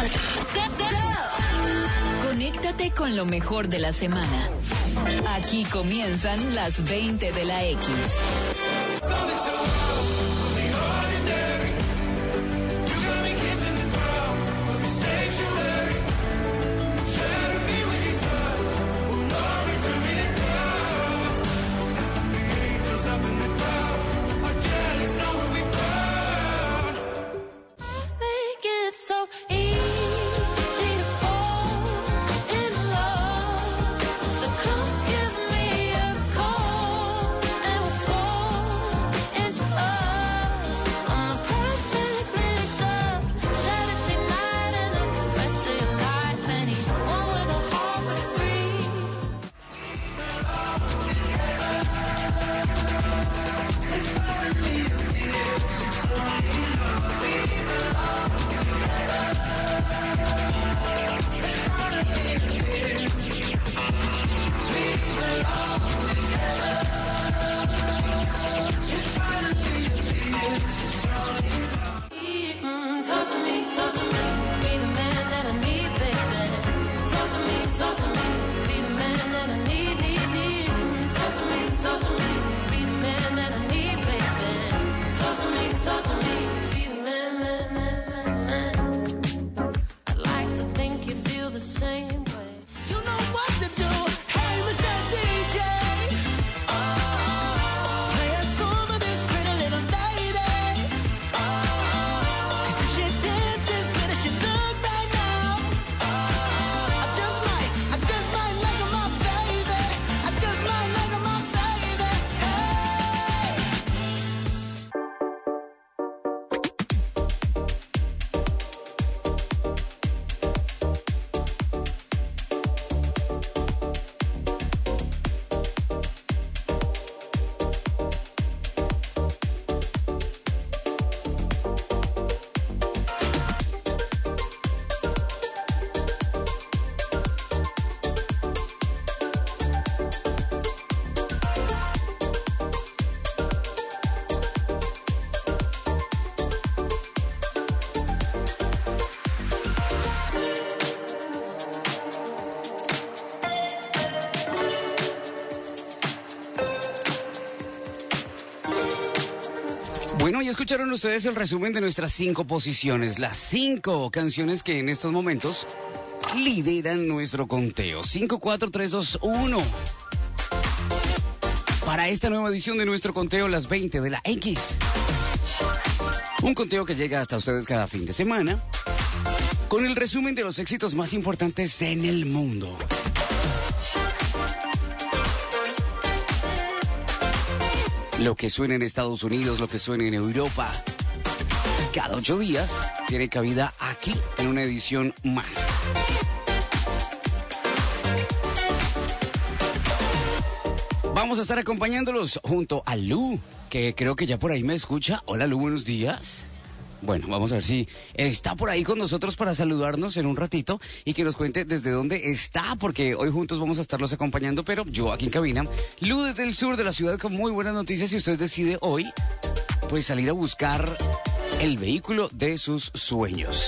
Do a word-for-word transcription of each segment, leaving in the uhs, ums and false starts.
Conéctate con lo mejor de la semana. Aquí comienzan las veinte de la X. Bueno, ya escucharon ustedes el resumen de nuestras cinco posiciones, las cinco canciones que en estos momentos lideran nuestro conteo. cinco, cuatro, tres, dos, uno. Para esta nueva edición de nuestro conteo, las veinte de la X. Un conteo que llega hasta ustedes cada fin de semana, con el resumen de los éxitos más importantes en el mundo. Lo que suena en Estados Unidos, lo que suena en Europa. Cada ocho días tiene cabida aquí en una edición más. Vamos a estar acompañándolos junto a Lu, que creo que ya por ahí me escucha. Hola Lu, buenos días. Bueno, vamos a ver si está por ahí con nosotros para saludarnos en un ratito y que nos cuente desde dónde está, porque hoy juntos vamos a estarlos acompañando, pero yo aquí en cabina. Lu desde el sur de la ciudad con muy buenas noticias y usted decide hoy, pues, salir a buscar el vehículo de sus sueños.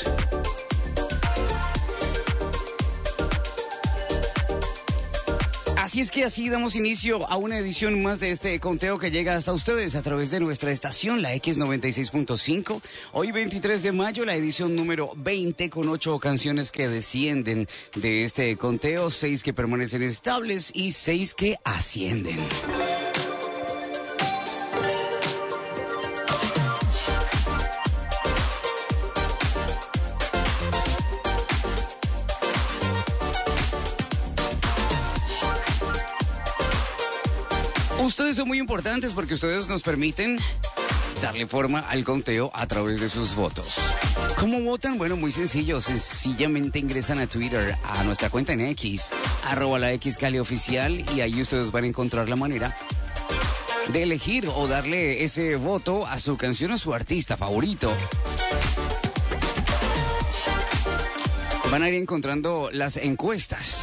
Así es que así damos inicio a una edición más de este conteo que llega hasta ustedes a través de nuestra estación, la X noventa y seis punto cinco. Hoy veintitrés de mayo, la edición número veinte, con ocho canciones que descienden de este conteo, seis que permanecen estables y seis que ascienden. Ustedes son muy importantes porque ustedes nos permiten darle forma al conteo a través de sus votos. ¿Cómo votan? Bueno, muy sencillo. Sencillamente ingresan a Twitter, a nuestra cuenta en X, arroba la X Cali Oficial, y ahí ustedes van a encontrar la manera de elegir o darle ese voto a su canción o su artista favorito. Van a ir encontrando las encuestas.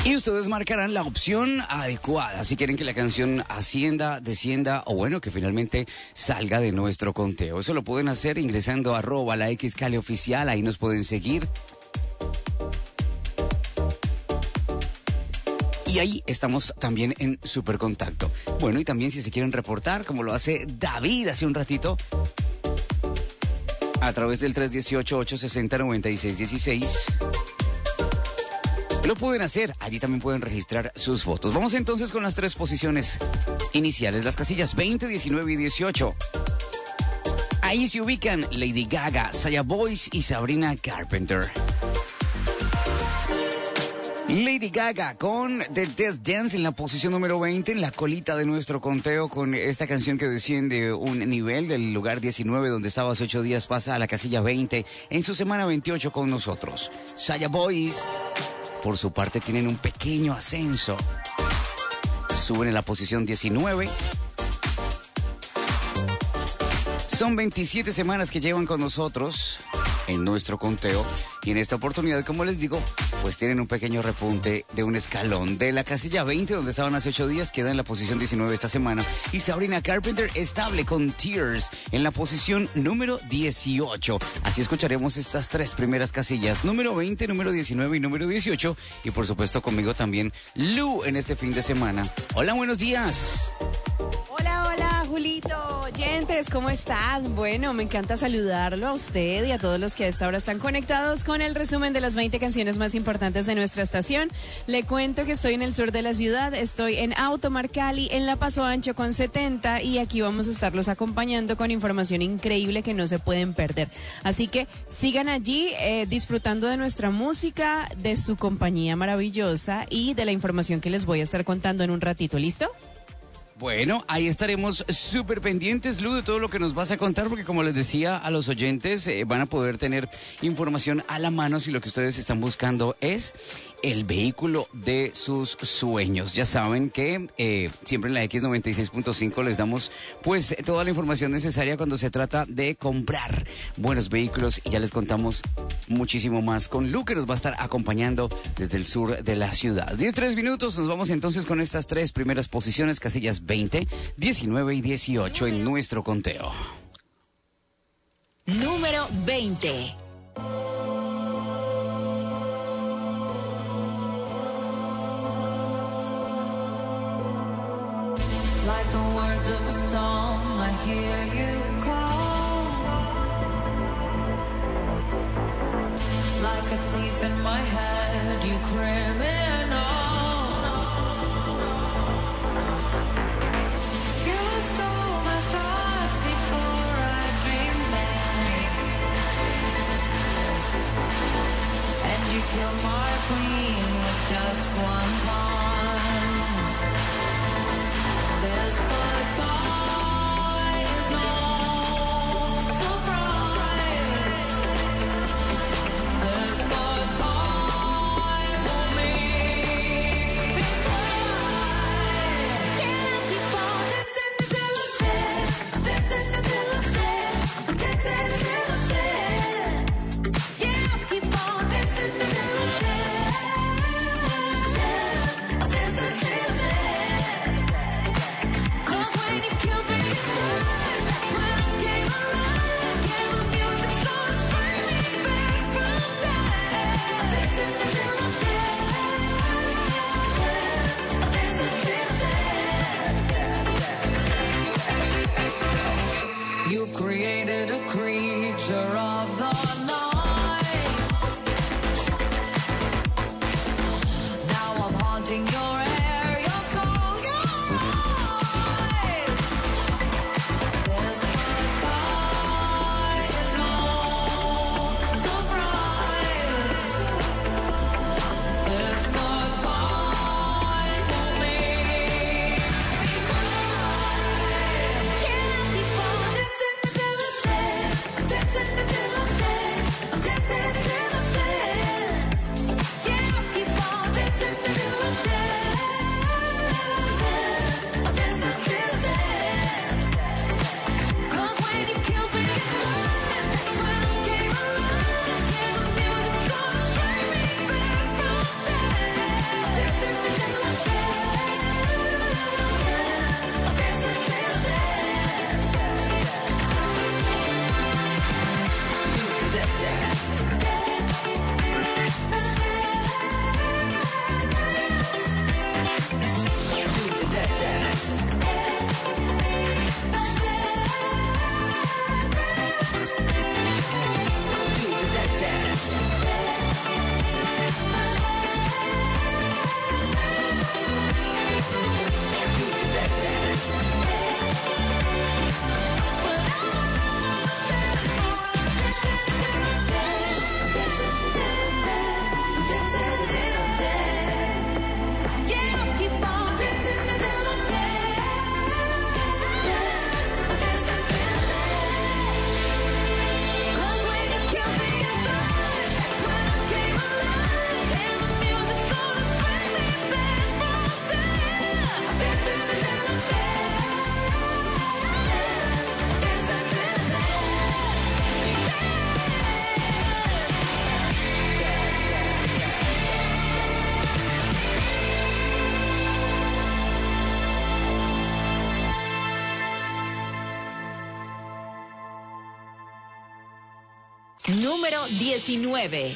Y ustedes marcarán la opción adecuada si quieren que la canción ascienda, descienda o bueno, que finalmente salga de nuestro conteo. Eso lo pueden hacer ingresando a arroba la X Cali oficial, ahí nos pueden seguir. Y ahí estamos también en super contacto. Bueno, y también si se quieren reportar, como lo hace David hace un ratito, a través del tres uno ocho, ocho seis cero, nueve seis uno seis. Lo pueden hacer, allí también pueden registrar sus votos. Vamos entonces con las tres posiciones iniciales, las casillas veinte, diecinueve y dieciocho. Ahí se ubican Lady Gaga, Saya Boys y Sabrina Carpenter. Lady Gaga con The Death Dance en la posición número veinte, en la colita de nuestro conteo, con esta canción que desciende un nivel del lugar diecinueve, donde estaba hace ocho días, pasa a la casilla veinte en su semana veintiocho con nosotros. Saya Boys, por su parte, tienen un pequeño ascenso. Suben en la posición diecinueve. Son veintisiete semanas que llevan con nosotros en nuestro conteo. Y en esta oportunidad, como les digo, pues tienen un pequeño repunte de un escalón. De la casilla veinte, donde estaban hace ocho días, queda en la posición diecinueve esta semana. Y Sabrina Carpenter estable con Tears en la posición número dieciocho. Así escucharemos estas tres primeras casillas, número veinte, número diecinueve y número dieciocho. Y por supuesto conmigo también Lu en este fin de semana. Hola, buenos días. Hola, hola, Julito. Oyentes, ¿cómo están? Bueno, me encanta saludarlo a usted y a todos los que a esta hora están conectados con el resumen de las veinte canciones más importantes de nuestra estación. Le cuento que estoy en el sur de la ciudad, estoy en Automar Cali, en la Paso Ancho con setenta, y aquí vamos a estarlos acompañando con información increíble que no se pueden perder. Así que sigan allí eh, disfrutando de nuestra música, de su compañía maravillosa y de la información que les voy a estar contando en un ratito. ¿Listo? Bueno, ahí estaremos súper pendientes, Lu, de todo lo que nos vas a contar, porque como les decía a los oyentes, eh, van a poder tener información a la mano si lo que ustedes están buscando es el vehículo de sus sueños. Ya saben que eh, siempre en la X noventa y seis punto cinco les damos pues toda la información necesaria cuando se trata de comprar buenos vehículos, y ya les contamos muchísimo más con Lu, que nos va a estar acompañando desde el sur de la ciudad. diez, tres minutos, nos vamos entonces con estas tres primeras posiciones, casillas veinte, diecinueve y dieciocho en nuestro conteo. Número veinte. Like the words of a song, I hear you call. Like a thief in my head, you criminal. You stole my thoughts before I dreamed them, and you killed my queen with just one pawn. This goodbye is no surprise. This goodbye won't mean Número diecinueve.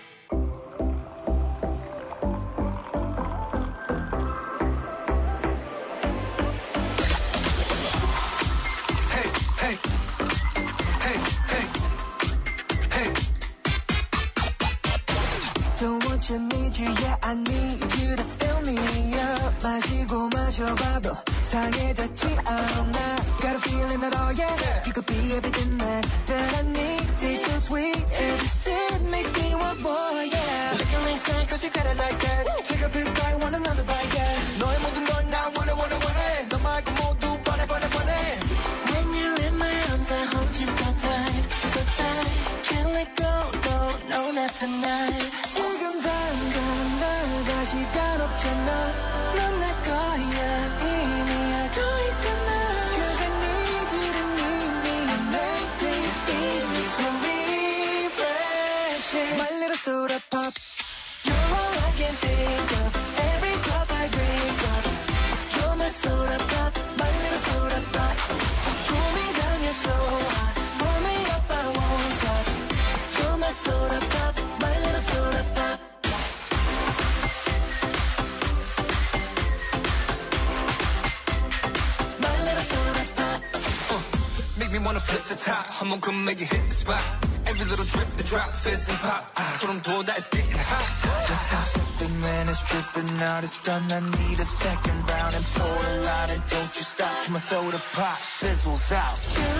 Don't want you, need you, yeah, I need you to fill me up. 마시고 마셔봐도 상해졌지 않아. Got a feeling that, oh yeah, you could be everything that, that I need. Taste so sweet, every sip makes me want more, yeah. Liquor ain't stand cause you got it like that. Take a big bite, want another bite, yeah. 너의 모든 걸 나 원해, 원해, 원해. 너 말고 모두 뻔해, 뻔해, 뻔해. When you're in my arms, I hold you so tight, so tight. Can't let go, no, no, not tonight. 지금 당장 나가 시간 없잖아. 넌 내 거야 이미 알고 있잖아. Cause I need you to need me and make me feel so refreshing. My little soda pop, you're all I can think of. Every cup I drink up, you're my soda pop, my little soda pop. Cool me down, you're so hot. Pull me up, I won't stop. You're my soda pop, my little soda pop. My little soda pop. Make me wanna flip the top. 한번 come make it hit the spot. Every little drip, the drop, fizz and pop. 소름 돋아, it's getting hot. Just how something, man, is dripping out. It's done. I need a second round and pour a lot. And don't you stop till my soda pop fizzles out.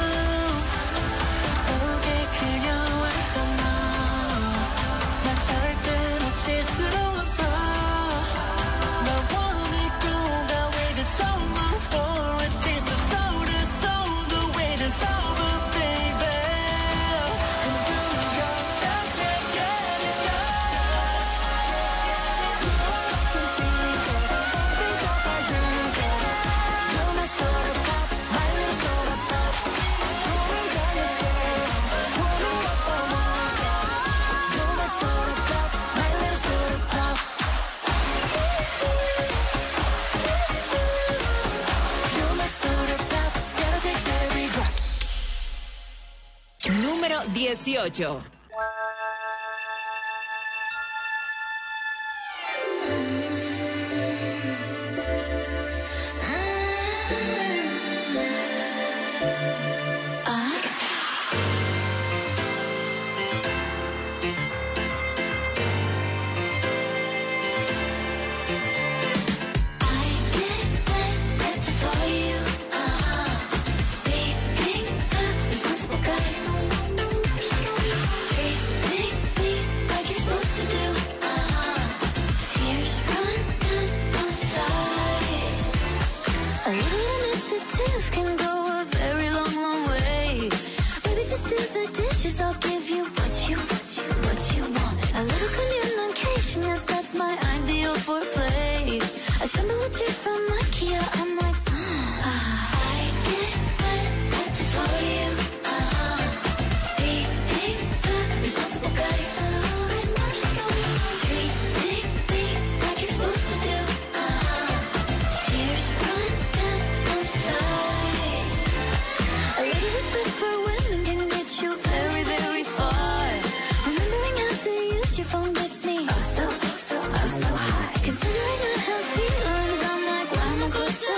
속에 그려왔던 너. 난 절대 놓칠 수 없어. 나 원했고 나 waited so long for a taste of soda. So the wait is over, baby. Come to me, go, just can't get enough. Every cup I drink up, you're my soda pop, my little soda pop. Pull me down, you say, pull me up, I won't stop. You're my soda pop, my little soda pop. You're my soda pop, gotta take every drop. Número dieciocho. A little initiative can go a very long, long way. Maybe just do the dishes, I'll give you what you, what you want. A little communication, yes, that's my ideal foreplay. Assemble a chair from IKEA, I'm like, mm. I get wet, wet for you. Uh-huh. Being the responsible guy, so responsible. Treating me like you're supposed to do. Uh-huh. Tears run down both sides. A little respect for women can get you very, very far. Remembering how to use your phone gets me oh so, oh so, oh so high. Considering I have feelings, I'm like, why am I close to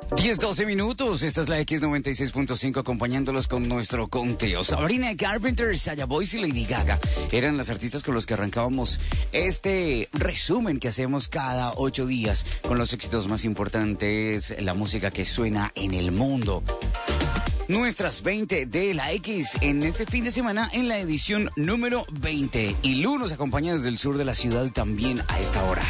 diez, doce minutos, esta es la X noventa y seis punto cinco acompañándolos con nuestro conteo. Sabrina Carpenter, Saya Boys y Lady Gaga eran las artistas con los que arrancábamos este resumen que hacemos cada ocho días con los éxitos más importantes, la música que suena en el mundo. Nuestras veinte de la X en este fin de semana en la edición número veinte. Y Lu nos acompaña desde el sur de la ciudad también a esta hora.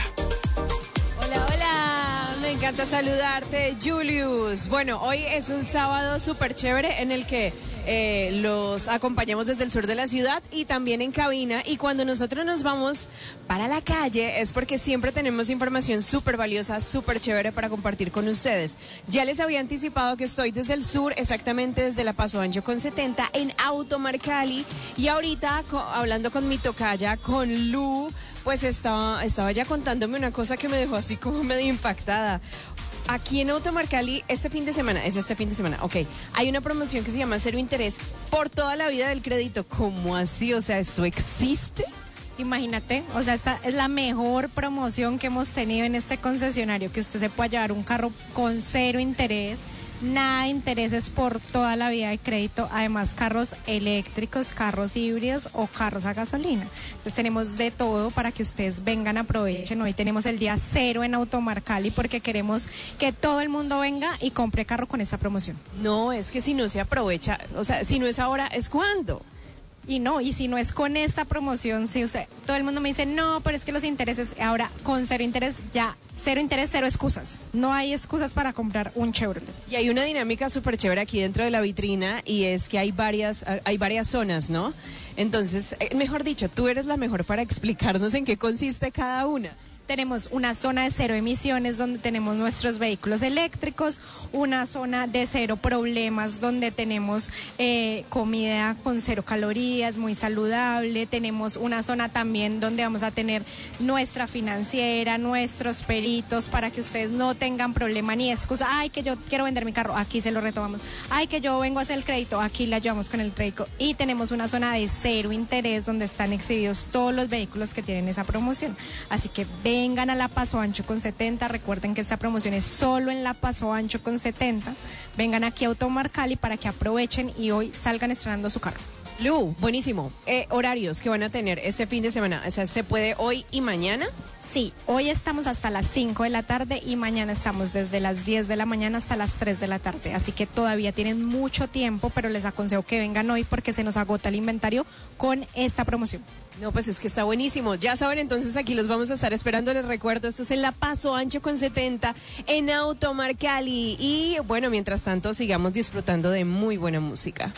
Hola, hola, me encanta saludarte, Julius. Bueno, hoy es un sábado súper chévere en el que eh, los acompañamos desde el sur de la ciudad y también en cabina. Y cuando nosotros nos vamos para la calle es porque siempre tenemos información súper valiosa, súper chévere para compartir con ustedes. Ya les había anticipado que estoy desde el sur, exactamente desde la Paso Ancho con setenta en Automar Cali. Y ahorita co- hablando con mi tocaya, con Lu, pues estaba, estaba ya contándome una cosa que me dejó así como medio impactada. Aquí en Automar Cali, este fin de semana, es este fin de semana, ok, hay una promoción que se llama Cero Interés por toda la vida del crédito. ¿Cómo así? O sea, ¿esto existe? Imagínate, o sea, esta es la mejor promoción que hemos tenido en este concesionario, que usted se pueda llevar un carro con cero interés, nada de intereses por toda la vida de crédito, además carros eléctricos, carros híbridos o carros a gasolina. Entonces tenemos de todo para que ustedes vengan, aprovechen. Hoy tenemos el día cero en Automar Cali porque queremos que todo el mundo venga y compre carro con esta promoción. No, es que si no se aprovecha, o sea, si no es ahora, ¿es cuándo? Y no, y si no es con esta promoción, si usted, todo el mundo me dice, no, pero es que los intereses, ahora con cero interés, ya, cero interés, cero excusas. No hay excusas para comprar un Chevrolet. Y hay una dinámica súper chévere aquí dentro de la vitrina y es que hay varias, hay varias zonas, ¿no? Entonces, eh, mejor dicho, tú eres la mejor para explicarnos en qué consiste cada una. Tenemos una zona de cero emisiones donde tenemos nuestros vehículos eléctricos, una zona de cero problemas donde tenemos eh, comida con cero calorías, muy saludable. Tenemos una zona también donde vamos a tener nuestra financiera, nuestros peritos para que ustedes no tengan problema ni excusa. Ay, que yo quiero vender mi carro, aquí se lo retomamos. Ay, que yo vengo a hacer el crédito, aquí le ayudamos con el crédito. Y tenemos una zona de cero interés donde están exhibidos todos los vehículos que tienen esa promoción. Así que ven. Vengan a la Paso Ancho con setenta, recuerden que esta promoción es solo en la Paso Ancho con setenta. Vengan aquí a Automar Cali para que aprovechen y hoy salgan estrenando su carro. Lu, buenísimo. Eh, horarios que van a tener este fin de semana, o sea, ¿se puede hoy y mañana? Sí, hoy estamos hasta las cinco de la tarde y mañana estamos desde las diez de la mañana hasta las tres de la tarde. Así que todavía tienen mucho tiempo, pero les aconsejo que vengan hoy porque se nos agota el inventario con esta promoción. No, pues es que está buenísimo. Ya saben, entonces aquí los vamos a estar esperando. Les recuerdo, esto es en la Paso Ancho con setenta en Automar Cali. Y bueno, mientras tanto, sigamos disfrutando de muy buena música.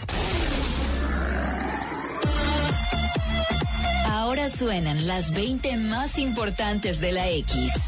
Ahora suenan las veinte más importantes de la X.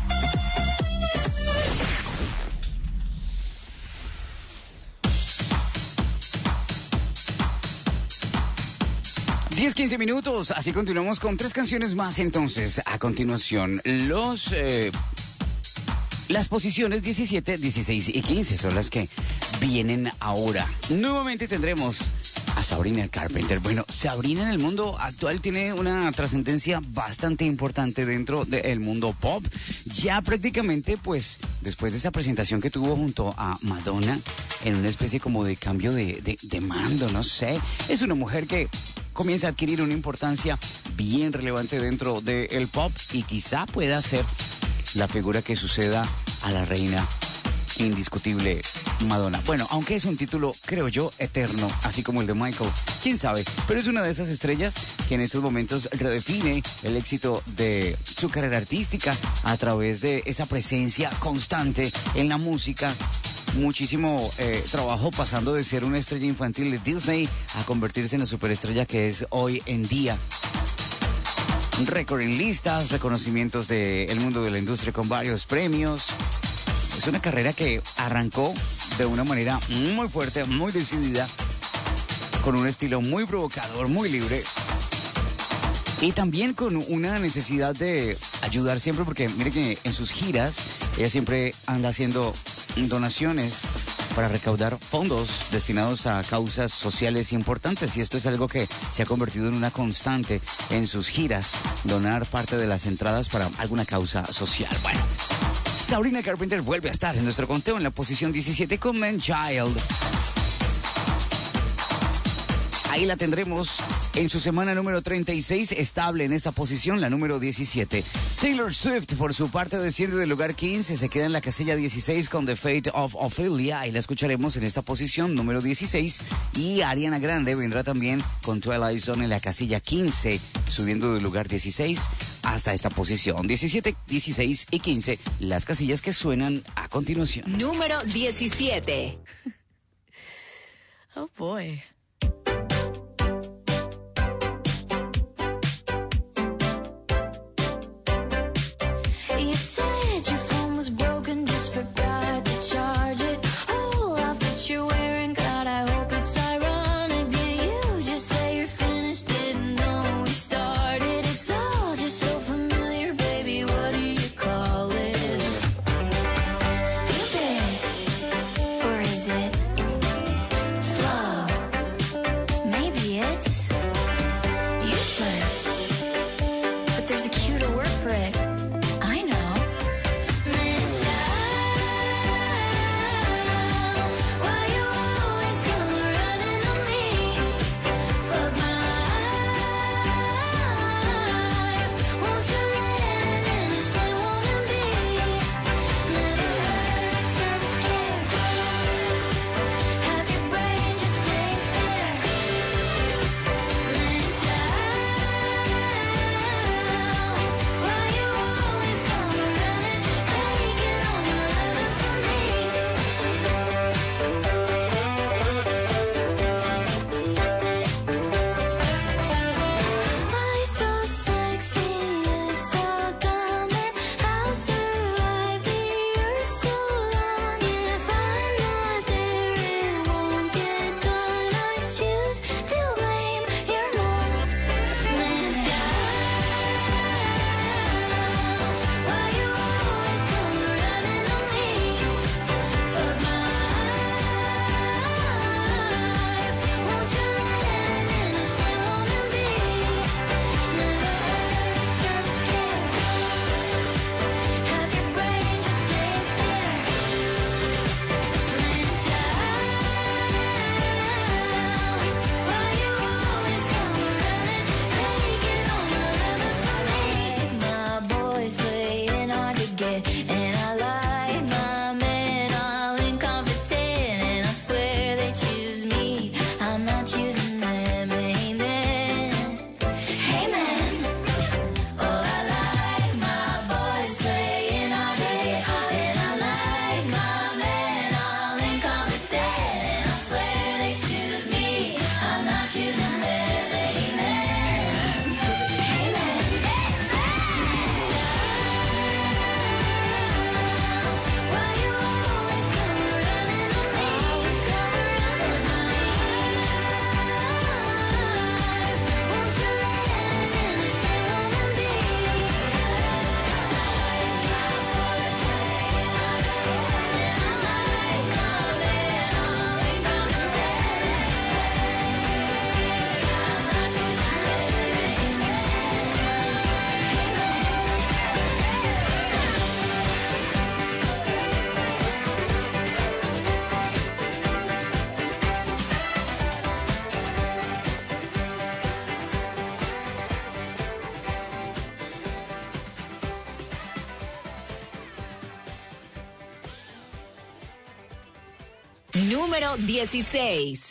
diez, quince minutos, así continuamos con tres canciones más entonces. A continuación, los... Eh, las posiciones diecisiete, dieciséis y quince son las que vienen ahora. Nuevamente tendremos a Sabrina Carpenter. Bueno, Sabrina en el mundo actual tiene una trascendencia bastante importante dentro del mundo pop. Ya prácticamente, pues, después de esa presentación que tuvo junto a Madonna, en una especie como de cambio de, de, de mando, no sé. Es una mujer que comienza a adquirir una importancia bien relevante dentro del pop y quizá pueda ser la figura que suceda a la reina indiscutible Madonna. Bueno, aunque es un título, creo yo, eterno, así como el de Michael, quién sabe, pero es una de esas estrellas que en estos momentos redefine el éxito de su carrera artística a través de esa presencia constante en la música. Muchísimo eh, trabajo pasando de ser una estrella infantil de Disney a convertirse en la superestrella que es hoy en día. Récord en listas, reconocimientos del mundo de la industria con varios premios. Es una carrera que arrancó de una manera muy fuerte, muy decidida, con un estilo muy provocador, muy libre. Y también con una necesidad de ayudar siempre, porque mire que en sus giras ella siempre anda haciendo donaciones para recaudar fondos destinados a causas sociales importantes, y esto es algo que se ha convertido en una constante en sus giras, donar parte de las entradas para alguna causa social. Bueno, Sabrina Carpenter vuelve a estar en nuestro conteo en la posición diecisiete con Man Child. Ahí la tendremos en su semana número treinta y seis, estable en esta posición, la número diecisiete. Taylor Swift, por su parte, desciende del lugar quince, se queda en la casilla dieciséis con The Fate of Ophelia, y la escucharemos en esta posición, número dieciséis. Y Ariana Grande vendrá también con Twilight Zone en la casilla quince, subiendo del lugar dieciséis hasta esta posición. diecisiete, dieciséis y quince, las casillas que suenan a continuación. Número diecisiete. Oh boy. You said your phone was broken, just forgot to charge it. Whole outfit you're wearing, God, I hope it's ironic. Did you just say you're finished? Didn't know we started. It's all just so familiar, baby. What do you call it? Stupid, or is it slow? Maybe it's useless, but there's a cuter word for it. I know. Man child, why you always come running to me? Fuck my life. Won't you let an innocent woman be? Never heard of self-care. Have your brain just ain't there. Man child, why you always come running, taking all my loving from me? Why so sexy, you're so dumb, and how survive the earth so long? If I'm not there, it won't get done. I choose to blame your mom. Man child, why you always come running to me? Fuck my life. Won't you let an innocent woman be? Never heard of self-care. Have your brain just ain't there. Man child, why you always come running, taking all my loving from me? My boys playing hard to get, and I like my men all incompetent, and I swear they choose me, I'm not choosing them. Amen. Amen. Oh, I like my boys playing hard to get, and I like my men all incompetent, and I swear they choose me, I'm not choosing them. Amen. Amen. Why you always come running to me? Always come running to me. Won't you let an innocent woman be? Número dieciséis.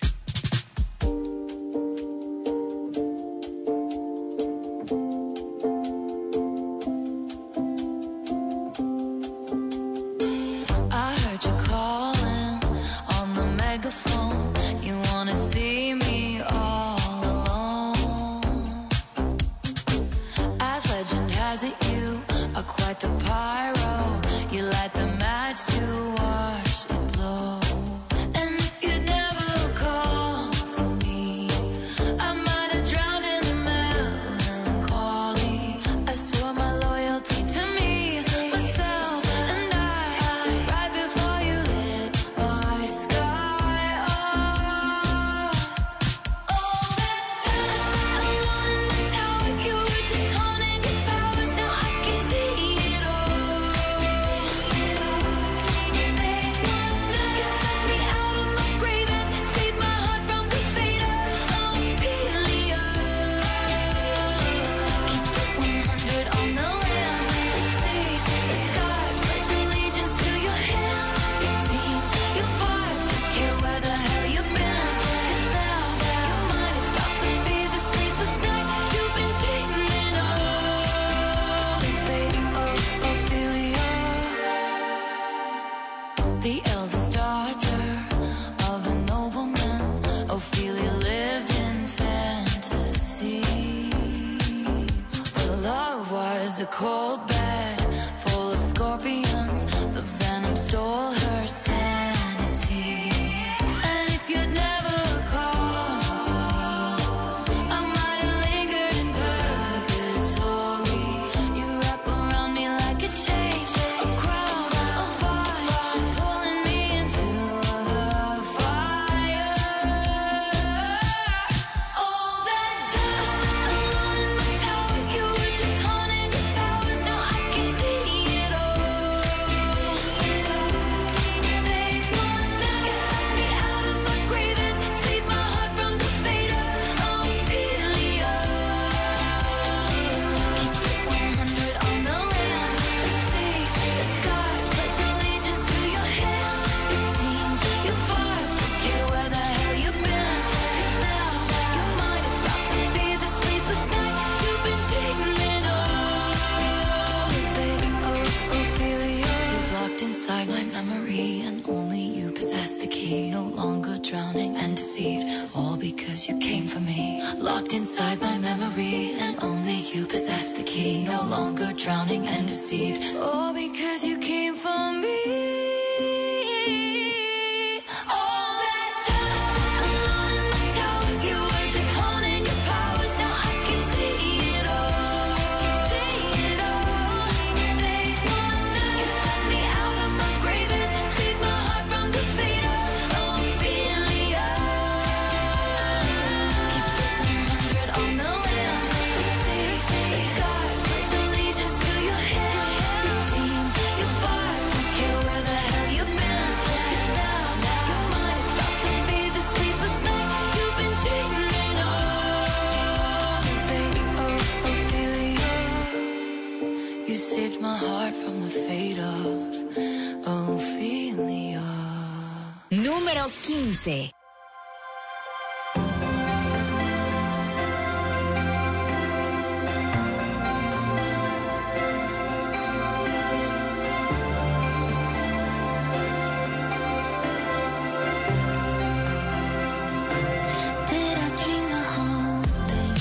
I heard you calling on the megaphone. You wanna see me all alone. As legend has it, you are quite the pyro. You light the match to watch it blow. And if you'd never call for me, I might have drowned in the melancholy. I swore my loyalty to me, myself, and I. Right before you lit my sky up. All that time alone in my tower, you were just haunting your powers. Now I can see it all. was a cold bed full of scorpions. The venom stole her sanity. And if you'd never called, I might have lingered in purgatory. You wrap around me like a chain, a crown, a fire, pulling me into the fire. All that time alone in my tower, you were just haunting your powers. Now I can see it all. They want me, you took me out of my grave and saved my heart from the fate of Ophelia. Keep it one hundred on the land, the sea, the sky, pledge allegiance to your hands, your team, your vibes. Don't care where the hell you've been. 'Cause now your mind is about to be the sleepless night you've been dreaming of. Fate of Ophelia is locked inside my memory, and only you possess the key. No longer drowning and deceived, all because you came for me. Locked inside my memory, and only you possess the key. No longer drowning and deceived, all because you came for me. All that time alone in my tower, you were just haunting your powers. Now I can see it all. See it all. They want me, you took me out of my grave and saved my heart from the fate of Ophelia. Keep it one hundred on the land, the sea, the sky, pledge allegiance to your hands, your team, your vibes. Don't care where the hell you've been. 'Cause now your mind is about to be the sleepless night you've been dreaming of. Fate of Ophelia, you saved my heart from the fate of Ophelia. Número quince. Did I dream the whole thing?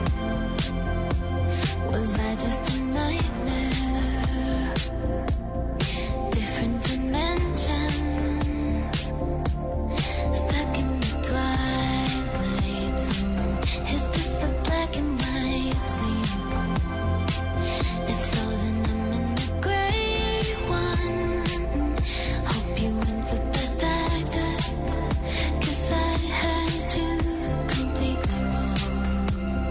Was I just a nightmare? Different dimensions, stuck in the twilight zone. Is this a black and white scene? If so, then I'm in the gray one. Hope you went the best actor, 'cause I had you completely wrong.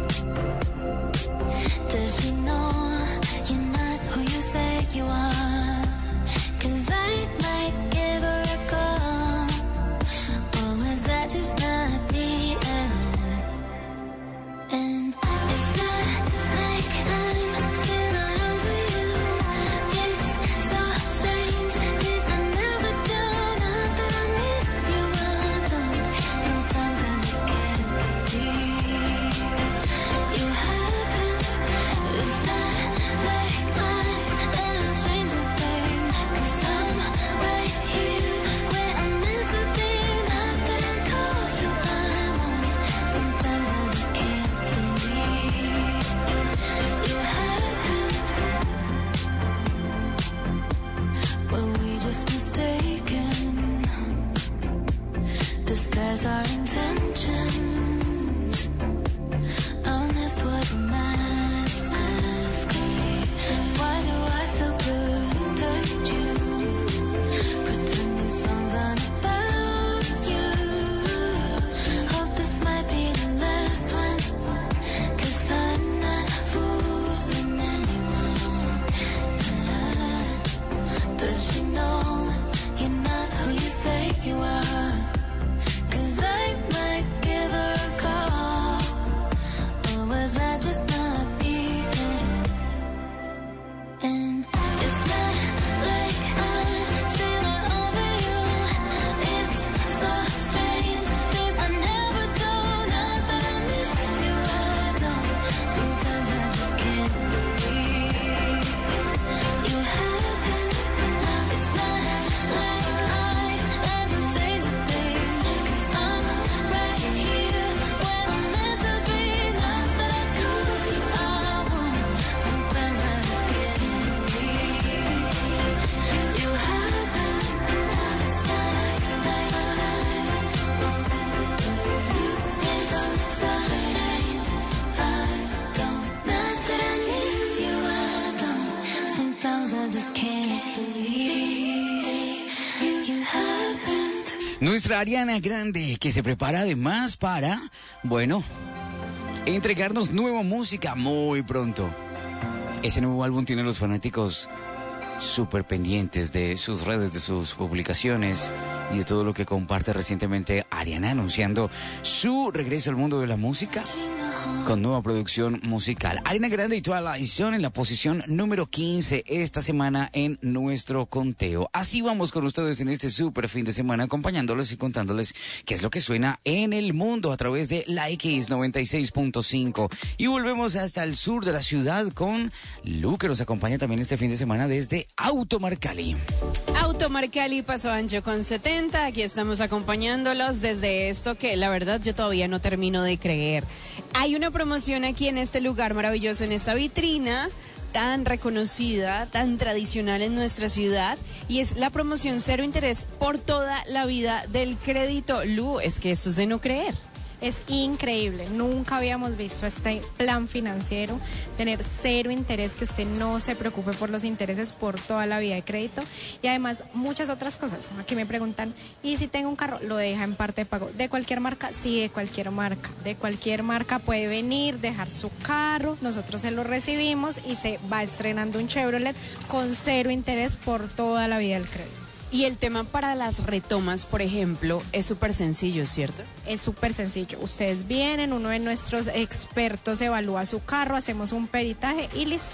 Does she know you're not who you say you are? 'Cause I might give her a call. Or was that just not me at all? And it's not like I'm still not over you. It's so strange, 'cause I never do. Not that I miss you, I don't. Sometimes I just can't believe you happened. It's not like mine, and I'll change a thing. 'Cause I'm right here where I'm meant to be. Not that I call you, I won't. Sometimes I just can't believe you happened. Were we just mistaken? Disguise our intentions. Honest was a mask. Why do I still protect you? Pretend these songs aren't about you. Hope this might be the last one, 'cause I'm not fooling anyone. Does she know you're not who you say you are? 'Cause I might give her a call. Or was I just not me at all? And it's not like I'm still not over you. It's so strange, 'cause I never do. Not that I miss you, I don't. Sometimes I just can't believe you happened. It's not like I had to change just can't believe you happened. Nuestra Ariana Grande, que se prepara además para, bueno, entregarnos nueva música muy pronto. Ese nuevo álbum tiene a los fanáticos súper pendientes de sus redes, de sus publicaciones y de todo lo que comparte recientemente Ariana, anunciando su regreso al mundo de la música con nueva producción musical. Ariana Grande y Twilight Zone en la posición número quince esta semana en nuestro conteo. Así vamos con ustedes en este súper fin de semana, acompañándoles y contándoles qué es lo que suena en el mundo a través de la X noventa y seis punto cinco. Y volvemos hasta el sur de la ciudad con Lu, que nos acompaña también este fin de semana desde Automar Cali. Automar Cali, Paso Ancho con setenta. Aquí estamos acompañándolos desde esto que la verdad yo todavía no termino de creer. Hay una promoción aquí en este lugar maravilloso, en esta vitrina tan reconocida, tan tradicional en nuestra ciudad, y es la promoción cero interés por toda la vida del crédito. Lu, es que esto es de no creer. Es increíble, nunca habíamos visto este plan financiero, tener cero interés, que usted no se preocupe por los intereses por toda la vida de crédito, y además muchas otras cosas. Aquí me preguntan, ¿y si tengo un carro? ¿Lo deja en parte de pago? ¿De cualquier marca? Sí, de cualquier marca. De cualquier marca puede venir, dejar su carro, nosotros se lo recibimos y se va estrenando un Chevrolet con cero interés por toda la vida del crédito. Y el tema para las retomas, por ejemplo, es súper sencillo, ¿cierto? Es súper sencillo. Ustedes vienen, uno de nuestros expertos evalúa su carro, hacemos un peritaje y listo.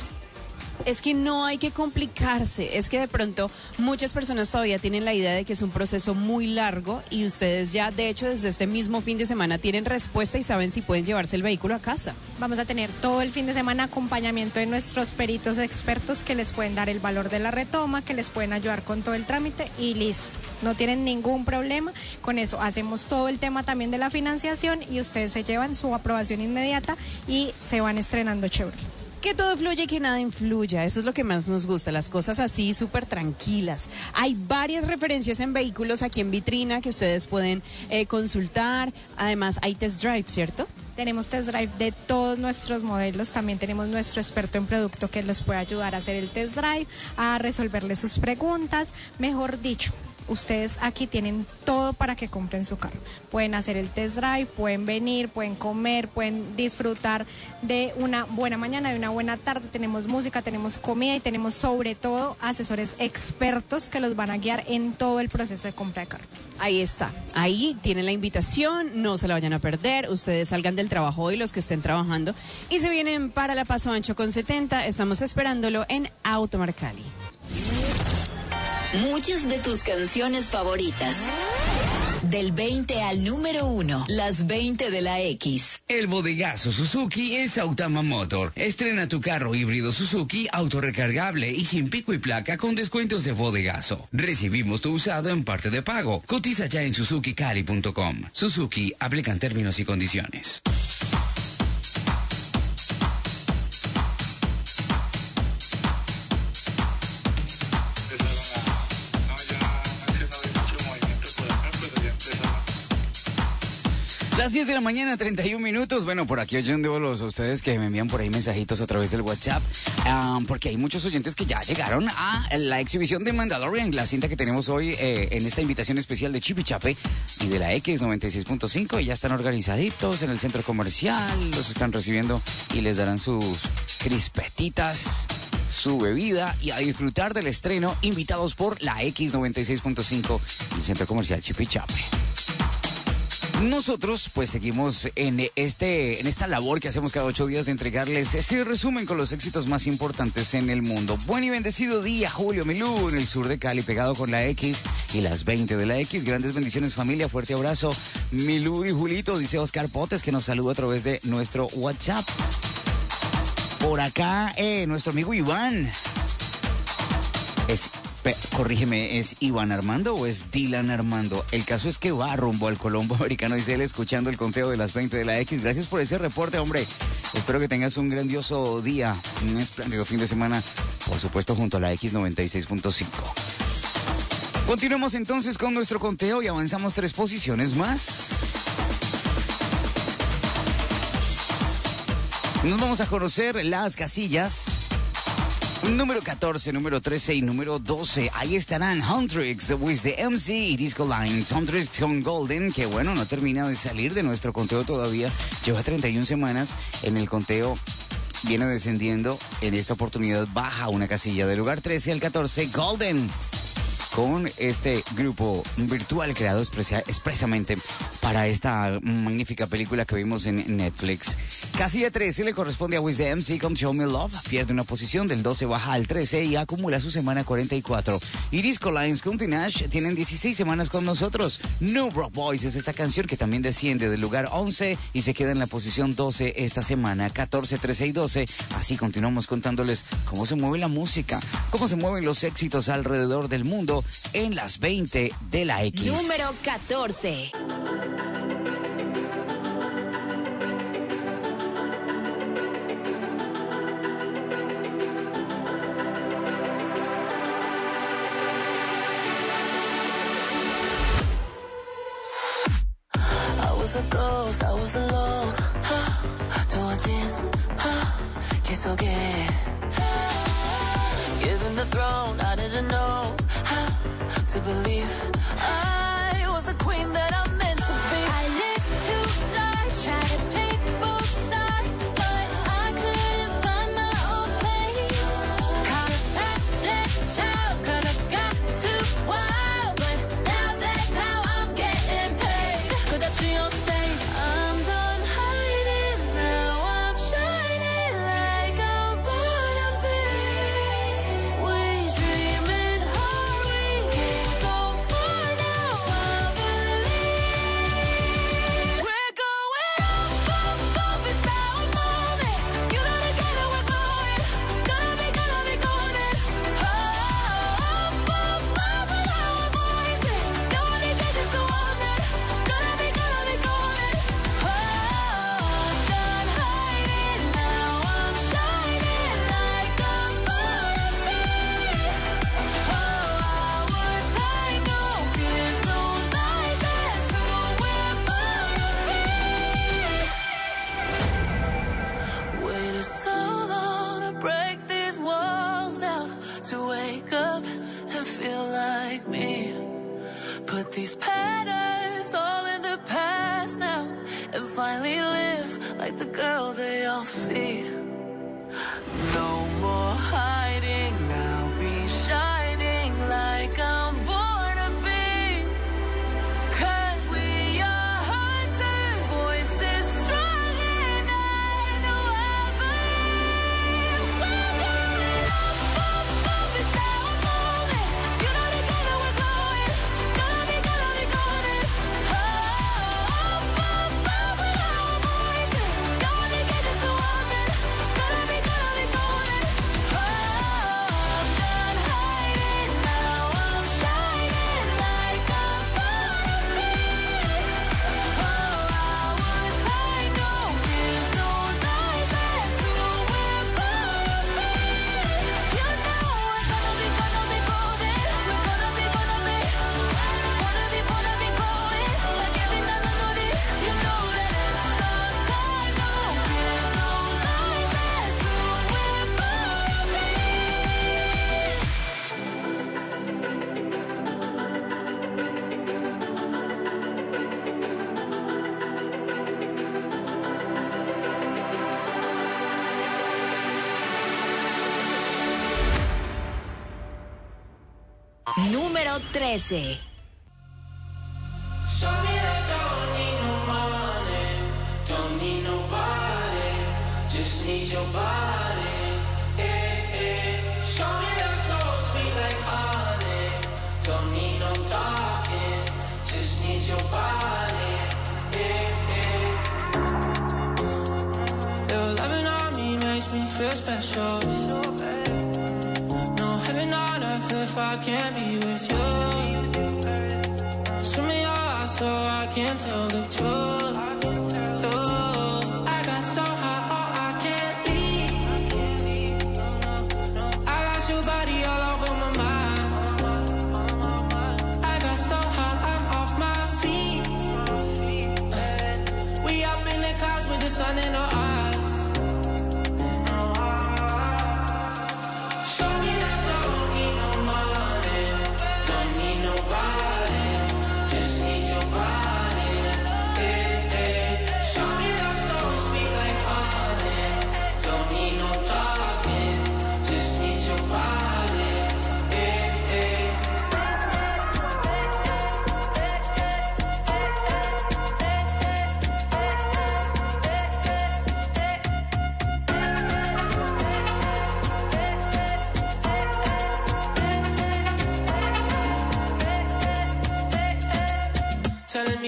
Es que no hay que complicarse, es que de pronto muchas personas todavía tienen la idea de que es un proceso muy largo y ustedes ya, de hecho, desde este mismo fin de semana tienen respuesta y saben si pueden llevarse el vehículo a casa. Vamos a tener todo el fin de semana acompañamiento de nuestros peritos expertos que les pueden dar el valor de la retoma, que les pueden ayudar con todo el trámite y listo. No tienen ningún problema con eso. Hacemos todo el tema también de la financiación y ustedes se llevan su aprobación inmediata y se van estrenando Chevrolet. Que todo fluya y que nada influya, eso es lo que más nos gusta, las cosas así súper tranquilas. Hay varias referencias en vehículos aquí en vitrina que ustedes pueden eh, consultar, además hay test drive, ¿cierto? Tenemos test drive de todos nuestros modelos, también tenemos nuestro experto en producto que los puede ayudar a hacer el test drive, a resolverle sus preguntas, mejor dicho. Ustedes aquí tienen todo para que compren su carro. Pueden hacer el test drive, pueden venir, pueden comer, pueden disfrutar de una buena mañana, de una buena tarde. Tenemos música, tenemos comida y tenemos sobre todo asesores expertos que los van a guiar en todo el proceso de compra de carro. Ahí está, ahí tienen la invitación, no se la vayan a perder. Ustedes salgan del trabajo hoy, los que estén trabajando, y se vienen para la Paso Ancho con setenta. Estamos esperándolo en Automar Cali. Muchas de tus canciones favoritas. Del veinte al número uno. Las veinte de la X. El bodegazo Suzuki es Autama Motor. Estrena tu carro híbrido Suzuki autorrecargable y sin pico y placa con descuentos de bodegazo. Recibimos tu usado en parte de pago. Cotiza ya en suzuki cali punto com. Suzuki, aplican términos y condiciones. Las diez de la mañana, treinta y un minutos. Bueno, por aquí oyéndolos a ustedes que me envían por ahí mensajitos a través del WhatsApp, um, porque hay muchos oyentes que ya llegaron a la exhibición de Mandalorian, la cinta que tenemos hoy eh, en esta invitación especial de Chipichape y de la X noventa y seis punto cinco, y ya están organizaditos en el centro comercial, los están recibiendo y les darán sus crispetitas, su bebida y a disfrutar del estreno, invitados por la X noventa y seis punto cinco y el centro comercial Chipichape. Nosotros pues seguimos en este en esta labor que hacemos cada ocho días de entregarles ese resumen con los éxitos más importantes en el mundo. Buen y bendecido día, Julio Milú, en el sur de Cali, pegado con la X y las veinte de la X. Grandes bendiciones, familia, fuerte abrazo. Milú y Julito, dice Oscar Potes, que nos saluda a través de nuestro WhatsApp. Por acá, eh, nuestro amigo Iván. Es... Corrígeme, ¿es Iván Armando o es Dylan Armando? El caso es que va rumbo al Colombo Americano, dice él, escuchando el conteo de las veinte de la X. Gracias por ese reporte, hombre. Espero que tengas un grandioso día, un espléndido fin de semana, por supuesto, junto a la X noventa y seis punto cinco. Continuemos entonces con nuestro conteo y avanzamos tres posiciones más. Nos vamos a conocer las casillas Número catorce, número trece y número doce. Ahí estarán Huntrix with the M C y Disco Lines. Huntrix con Golden, que bueno, no termina de salir de nuestro conteo todavía. Lleva treinta y una semanas en el conteo. Viene descendiendo. En esta oportunidad baja una casilla del lugar trece al catorce. Golden. Con este grupo virtual creado expresa, expresamente para esta magnífica película que vimos en Netflix. Casilla trece le corresponde a Wiz the M C con Show Me Love. Pierde una posición, del doce baja al trece y acumula su semana cuarenta y cuatro. Y Disco Lines con Tinashe tienen dieciséis semanas con nosotros. No Broke Boys es esta canción que también desciende del lugar once y se queda en la posición doce esta semana. catorce, trece y doce. Así continuamos contándoles cómo se mueve la música, cómo se mueven los éxitos alrededor del mundo en las veinte de la X. Número catorce. I was a ghost, I was alone. 두어진 길 속에 given the throne, I didn't know how to believe I was the queen that I'm meant to be. I lived two lives, tried to pick both sides, but I couldn't find my own place. Caught a bad child, could've got too wild, but now that's how I'm getting paid. Could I see on stage? I'm done hiding, now I'm shining like I'm born to be. We dreaming hard, we came so far, now I believe we're going up, up, up, it's how I'm moving. You know together we're going, gonna be, gonna be golden. Up, up, up, with our voices. The only change is to own it. Gonna be, gonna be golden. Oh, I'm done hiding, now I'm shining like I'm born to be. Oh, our time, no fears, no lies, that's who we're born to be. Waited so long to break these walls down, to wake up and feel like me. Put these patterns all in the past now, and finally live like the girl they all see. No more hiding, now be shining like I'm born to be. Cause we are hunters, voices strong, and I know I believe we're going up, up, up, it's how I'm moving. You know together we're going, gonna be, gonna be golden. Oh, up, up, up, with our voices. The only change is to own it. Gonna be, gonna be golden. Oh, I'm done hiding, now I'm shining like I'm born to be. Oh, our time, no fears, no lies, that's who we're born to be. You know we're gonna be, gonna be golden. We're gonna be, gonna be, wanna be, wanna be golden. Like every other melody, you know that it's our time, no fears, no lies, that's who we're born to be. Número trece. Show me that don't need no money, don't need nobody, just need your body. Eh, eh. Show me that soul sweet like honey, don't need no talking, just need your body. Eh, eh. Your loving on me makes me feel special. No heaven on earth if I can't be with you. Swim me out so I can tell the truth. Ooh, I got so high, oh, I can't leave. I got your body all over my mind. I got so high, I'm off my feet. We up in the clouds with the sun in our eyes. Show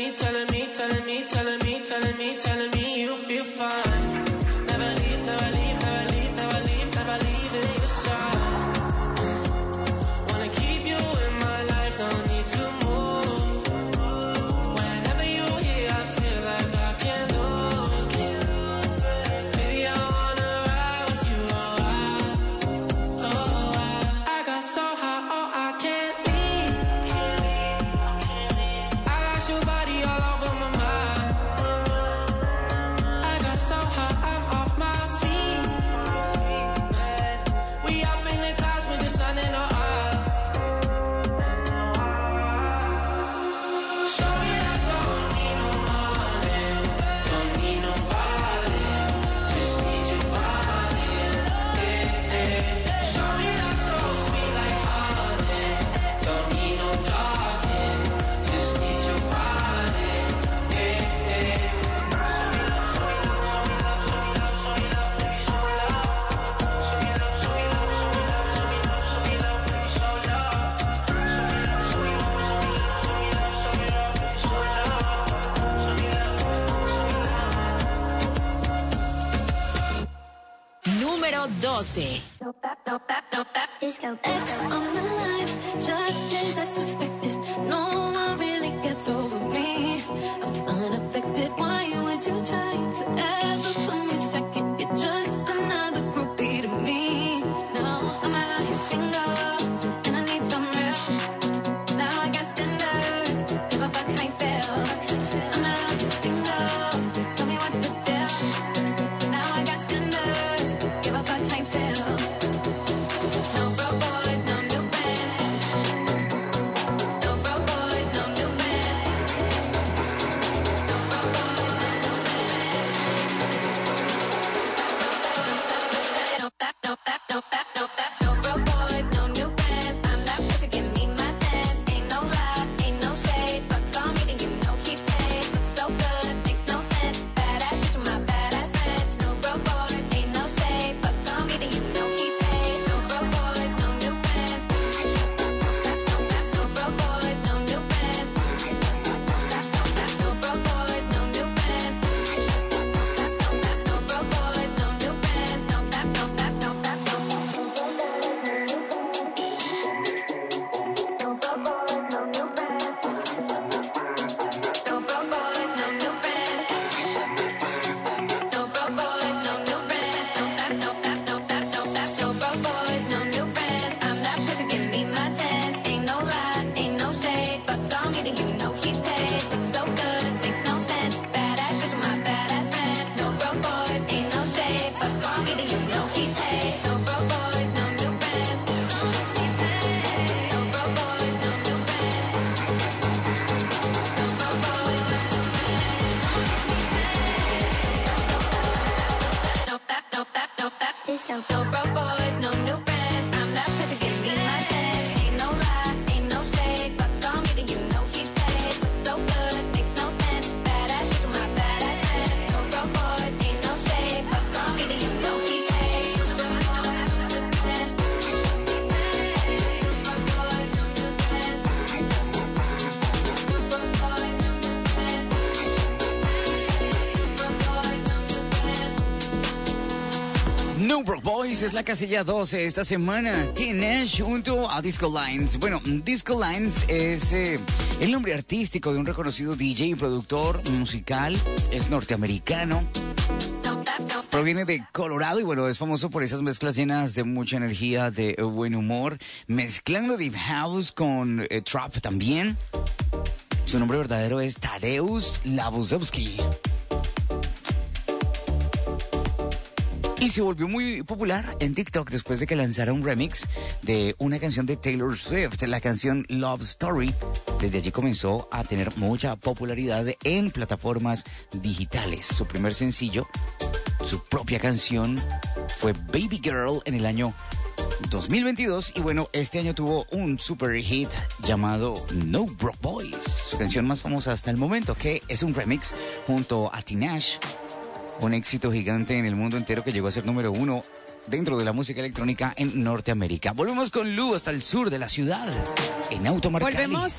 me, telling me, telling me, telling me, telling me, telling me you feel fine. Never leave, never leave, never leave, never leave, never leave in your side. Wanna keep you in my life, don't need to move. Whenever you're here, I feel like I can't lose. Baby, I wanna ride with you, oh, I, oh, I. I got so high, oh, I can't leave. I got your body all over my mind. I got so high, I'm off my feet. We up in the clouds with the sun in our eyes. Show me I don't need no money, don't need nobody, just need your body. Eh, eh. Show me that so sweet like honey, don't need no talking, just need your body. Eh, eh. Número doce. X on the line, just as I suspected. No one really gets over me. I'm unaffected. Why would you try to ever put me second? You're just another groupie to me. No, I'm out here single, and I need some real. Now I got standards. Give a fuck how you feel. I'm out here single. Tell me what's the deal. Now I got standards. Give a fuck how you feel. No broke boys, no new friends. No broke boys, no new friends. No broke boys, no new friends. No that, no that, no that, no that. No broke boys, no new friends. I'm that bitch, you give me my tens. Ain't no lie, ain't no shade. Fuck on me, then you know he paid. Look so good, makes no sense. Badass bitch with my badass friends. No broke boys, ain't no shade. Fuck on me, then you know he paid. No broke boys, no new friends. That's no that's no broke boys, no new friends. That's no that's no broke boys, no new friends. That's no that's no broke boys, no new friends. No that, no that, no that, no. No broke boys, no new friends. No broke boys, no new friends. No broke boys, no new friends. No that, no that, no that, no that. No broke boys, no new friends. I'm that bitch, you give me my tens. Ain't no lie, ain't no shade. Fuck on me, then you know he paid. Look so good, makes no sense. Badass bitch with my badass friends. No broke boys, ain't no shade. Fuck on me, then you know he paid. No broke boys, no new friends. No broke boys, no new friends. No broke boys, no new friends. No that, no that, no that. No broke boys, no new friends. I'm that bitch, you give me my tens. Ain't no lie, ain't no shade. Fuck on me, then you know he paid. Look so good, makes no sense. Badass bitch with my badass friends. No broke boys, ain't no shade. Fuck on me, then you know he paid. No broke boys, no new friends. No broke boys, no new friends. No broke boys, no new friends. No broke boys, no new friends. New Broke Boys es la casilla doce esta semana. Teenage junto a Disco Lines. Bueno, Disco Lines es eh, el nombre artístico de un reconocido D J y productor musical. Es norteamericano. Proviene de Colorado y bueno, es famoso por esas mezclas llenas de mucha energía, de eh, buen humor, mezclando Deep House con eh, Trap también. Su nombre verdadero es Tadeusz Labuzowski. Y se volvió muy popular en TikTok después de que lanzara un remix de una canción de Taylor Swift, la canción Love Story. Desde allí comenzó a tener mucha popularidad en plataformas digitales. Su primer sencillo, su propia canción, fue Baby Girl en el año dos mil veintidós. Y bueno, este año tuvo un super hit llamado No Broke Boys, su canción más famosa hasta el momento, que es un remix junto a Tinashe. Un éxito gigante en el mundo entero que llegó a ser número uno dentro de la música electrónica en Norteamérica. Volvemos con Lu hasta el sur de la ciudad, en Automarcali. Volvemos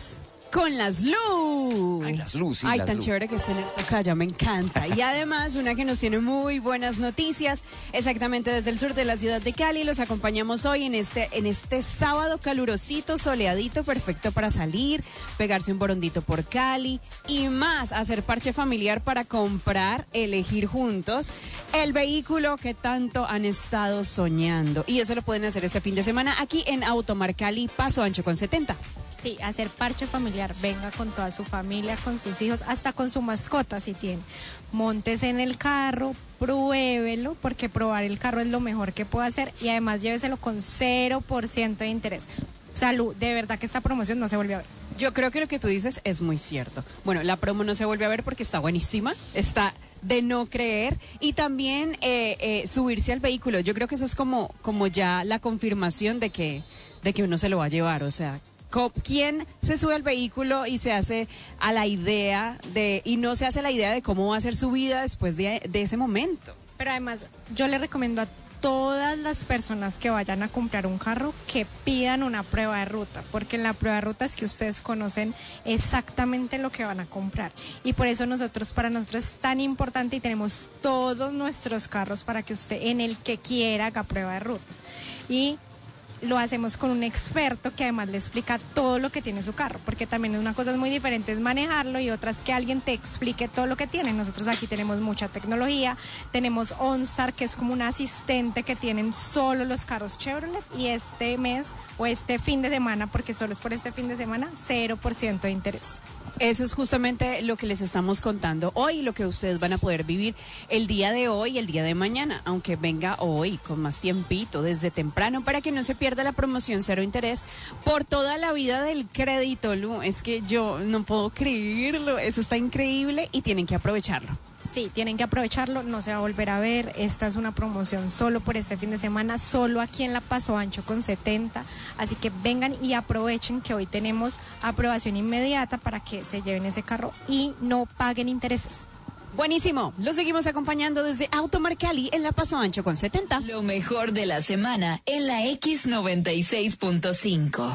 con las Lu. Ay, las Lu, sí, Ay, las tan Lu. chévere que estén acá, ya me encanta. Y además, una que nos tiene muy buenas noticias, exactamente desde el sur de la ciudad de Cali. Los acompañamos hoy en este, en este sábado calurosito, soleadito, perfecto para salir, pegarse un borondito por Cali y más, hacer parche familiar para comprar, elegir juntos el vehículo que tanto han estado soñando. Y eso lo pueden hacer este fin de semana aquí en Automar Cali, Paso Ancho con setenta. Sí, hacer parche familiar, venga con toda su familia, con sus hijos, hasta con su mascota si tiene. Móntese en el carro, pruébelo, porque probar el carro es lo mejor que puede hacer y además lléveselo con cero por ciento de interés. Salud, de verdad que esta promoción no se volvió a ver. Yo creo que lo que tú dices es muy cierto. Bueno, la promo no se vuelve a ver porque está buenísima, está de no creer y también eh, eh, subirse al vehículo. Yo creo que eso es como, como ya la confirmación de que, de que uno se lo va a llevar, o sea... ¿Quién se sube al vehículo y se hace a la idea de, y no se hace la idea de cómo va a ser su vida después de, de ese momento? Pero además, yo le recomiendo a todas las personas que vayan a comprar un carro que pidan una prueba de ruta, porque en la prueba de ruta es que ustedes conocen exactamente lo que van a comprar. Y por eso nosotros, para nosotros es tan importante y tenemos todos nuestros carros para que usted en el que quiera haga prueba de ruta. Y lo hacemos con un experto que además le explica todo lo que tiene su carro, porque también una cosa es muy diferente es manejarlo y otra es que alguien te explique todo lo que tiene. Nosotros aquí tenemos mucha tecnología, tenemos OnStar, que es como un asistente que tienen solo los carros Chevrolet, y este mes o este fin de semana, porque solo es por este fin de semana, cero por ciento de interés. Eso es justamente lo que les estamos contando hoy, lo que ustedes van a poder vivir el día de hoy y el día de mañana, aunque venga hoy con más tiempito, desde temprano, para que no se pierda la promoción cero interés por toda la vida del crédito, Lu. Es que yo no puedo creerlo, eso está increíble y tienen que aprovecharlo. Sí, tienen que aprovecharlo, no se va a volver a ver. Esta es una promoción solo por este fin de semana, solo aquí en la Paso Ancho con setenta. Así que vengan y aprovechen que hoy tenemos aprobación inmediata para que se lleven ese carro y no paguen intereses. Buenísimo, lo seguimos acompañando desde Automar Cali en la Paso Ancho con setenta. Lo mejor de la semana en la X noventa y seis punto cinco.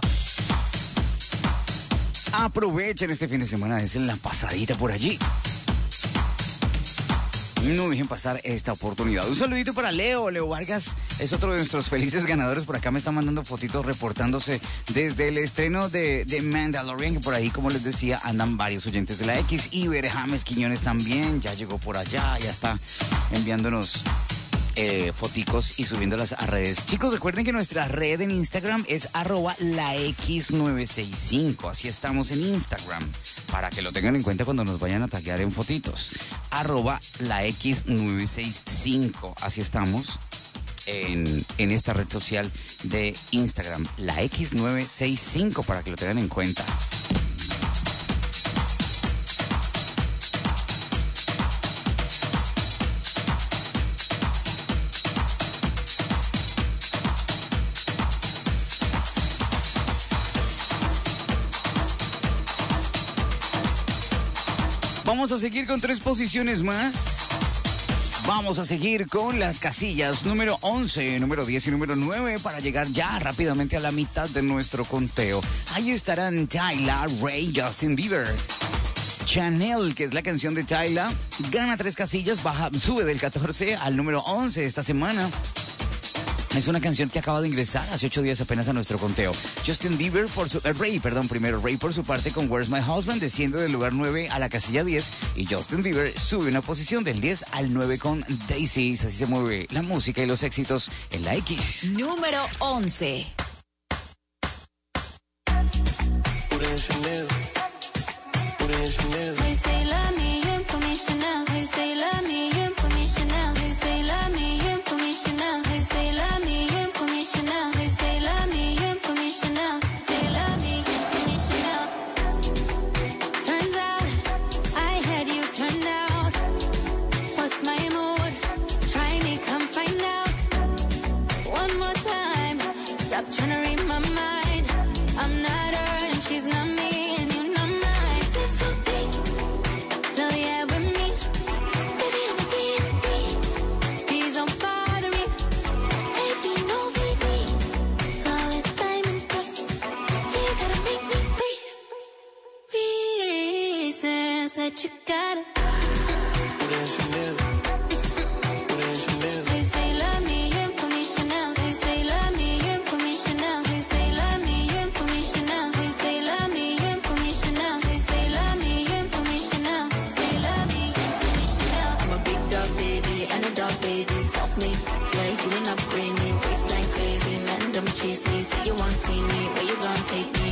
Aprovechen este fin de semana, es en la pasadita por allí. No dejen pasar esta oportunidad. Un saludito para Leo. Leo Vargas es otro de nuestros felices ganadores. Por acá me está mandando fotitos reportándose desde el estreno de, de Mandalorian, que por ahí, como les decía, andan varios oyentes de la X. Iber James Quiñones también, ya llegó por allá, ya está enviándonos eh, foticos y subiéndolas a redes. Chicos, recuerden que nuestra red en Instagram es arroba la X nueve seis cinco. Así estamos en Instagram, para que lo tengan en cuenta cuando nos vayan a taguear en fotitos. Arroba la X nueve seis cinco. Así estamos en, en esta red social de Instagram, la X nueve seis cinco, para que lo tengan en cuenta. Vamos a seguir con tres posiciones más. Vamos a seguir con las casillas número once, número diez y número nueve para llegar ya rápidamente a la mitad de nuestro conteo. Ahí estarán Tyla, Ray, Justin Bieber. Chanel, que es la canción de Tyla, gana tres casillas, baja, sube del catorce al número once esta semana. Es una canción que acaba de ingresar hace ocho días apenas a nuestro conteo. Justin Bieber, por su, eh, Ray, perdón, primero Ray por su parte con Where's My Husband, desciende del lugar nueve a la casilla diez. Y Justin Bieber sube una posición del diez al nueve con Daisy. Así se mueve la música y los éxitos en la X. Número once. They say love me, you put me Chanel. They say love me, you put me Chanel. They say love me, you put me Chanel. They say love me, you put me Chanel. They say love me, you put me Chanel. Say love me, you put me Chanel. Turns out I had you turned out. What's my mood? Try me, come find out. One more time. Stop trying to read my mind. I'm not her and she's not me. No, yeah, with me. Baby, I'm want to see me? Where you gonna take me?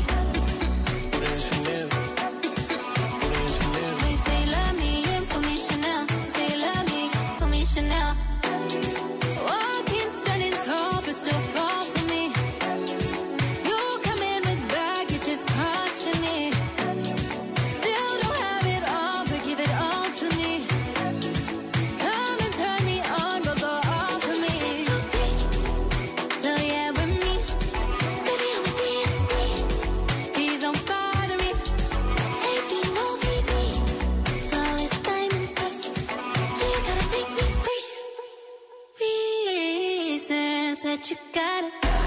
They say love me and put me Chanel. Say love me, put me Chanel. Walking standing tall, but still fall for me. You come in with baggage, it's costing me. Still don't have it all, but give it all to me. Come and turn me on, but go off for me. So yeah, with me, baby, I'm a D and D. Please don't bother me. A B no V V. Flawless diamond dust. You gotta make me freeze. Reasons that you gotta.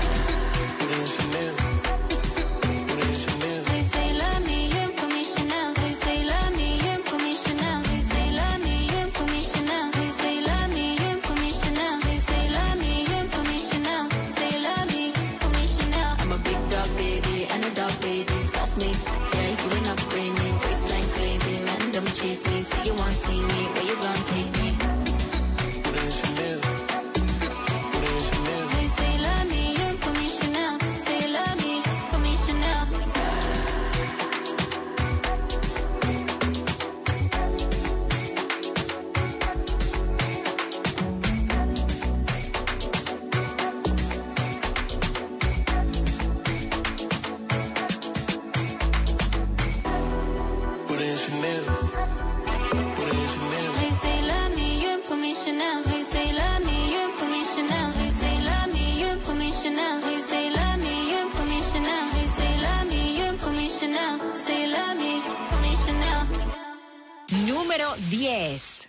They say love me and put me Chanel. They say love me and put me Chanel. They say love me and put me Chanel. They say love me and put me Chanel. They say love me and put me Chanel. Say love me, put me Chanel. I'm a big dog baby and a dog baby, soft me. Yeah, you ain't upgrade me, waistline crazy, man, don't chase me. Say you want to see me, where you gonna take me? They say love me and put me Chanel. Say love me, put me Chanel. They say love me and put me Chanel. They say love me and put me Chanel. They say love me and put me Chanel. They say love me and put me Chanel. They say love me and put me Chanel. Say love me, put me Chanel. Número diez.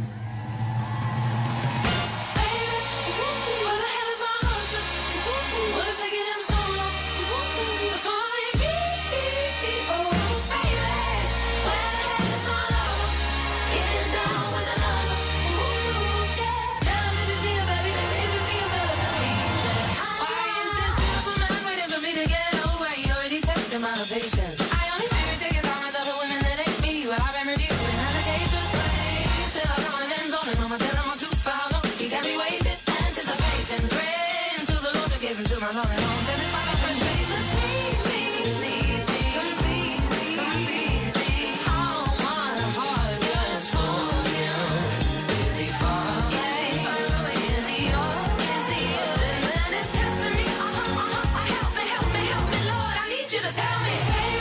Patience. I only figure taking on with other women that ain't me, but I've been reviewing allegations. Wait till I got my hands on him, I'ma tell him I'm too foul. No, he can't be waiting, anticipating, praying to the Lord to give him to my love and home. Satisfy my frustration. Sneak me, sneak me, complete me, complete me. How my heart yearns for him. Is he far? Is he far? Is he yours? Is he yours? Then it's testing me. Uh-huh, uh-huh. Help me, help me, help me, Lord. I need you to tell me.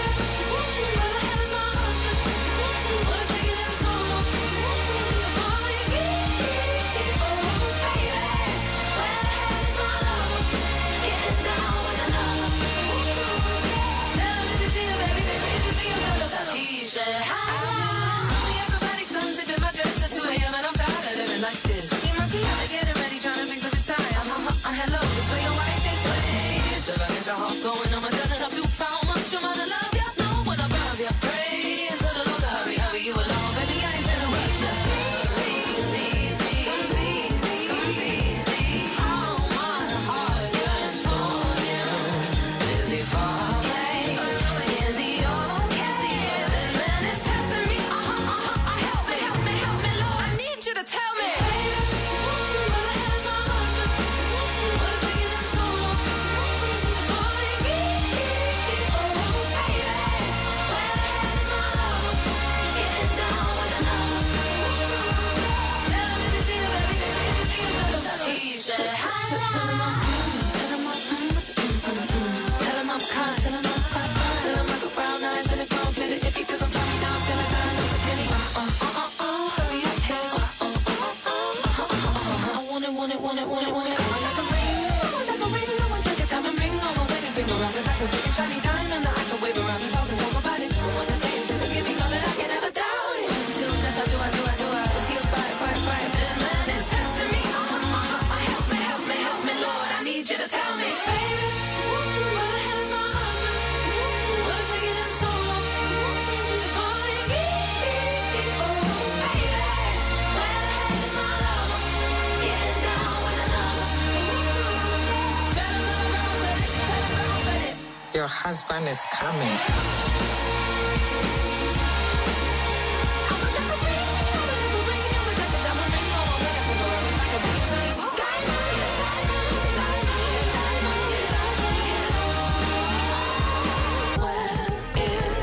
He said, I'm doing all the acrobatics, unzipping my dress at two a.m. and I'm tired of living like this. He must be out there getting ready, trying to fix up his tie. Uh, uh, uh, hello, this way your wife takes way. Till I get your heart going, I'm telling up too far much. Your mother love ya, no one above ya. Pray to the Lord to hurry, hurry you along. Baby, I ain't telling rush. Just please me, complete me, complete me. How my heart yearns for him. Is he far? Is he yours? Yes, he is. This man is testing me. Uh-huh, uh-huh. Help me, help me, help me, Lord. I need you to tell me. Where the hell is my husband? What is taking him so long? Falling me. Oh, baby. Where the hell is my lover? Getting down with another. Tell him if you see him, baby. If you see him, tell him. He said, hi. Tell him I'm, tell him I'm, tell him I'm kind. Tell him I'm fine. Tell him I got brown eyes and a grown fit. If he doesn't find me now, I'm gonna die. No security. Uh, uh, uh, uh, uh. Hurry up, hey. Uh, uh, uh, uh, uh, uh, uh. I want it, want it, want it, want it, want it. I want like a ring, I want like a ring. I want like a diamond ring on my wedding finger. Around it like a big and shiny diamond that I can wave around and talk and talk about it. I wanna dance and give me all that I can never doubt it. Till death, I do, I do, I do, I see it bright, bright, bright. This man is testing me. Uh, uh, uh, help me, help me, help me, Lord. I need you to tell me, baby. Where the hell is my husband? What is taking him so long? Falling me. Oh, baby. Where the hell is my lover? Getting down with another. Tell him that my grandma said it. Tell him grandma said it. Your husband is coming.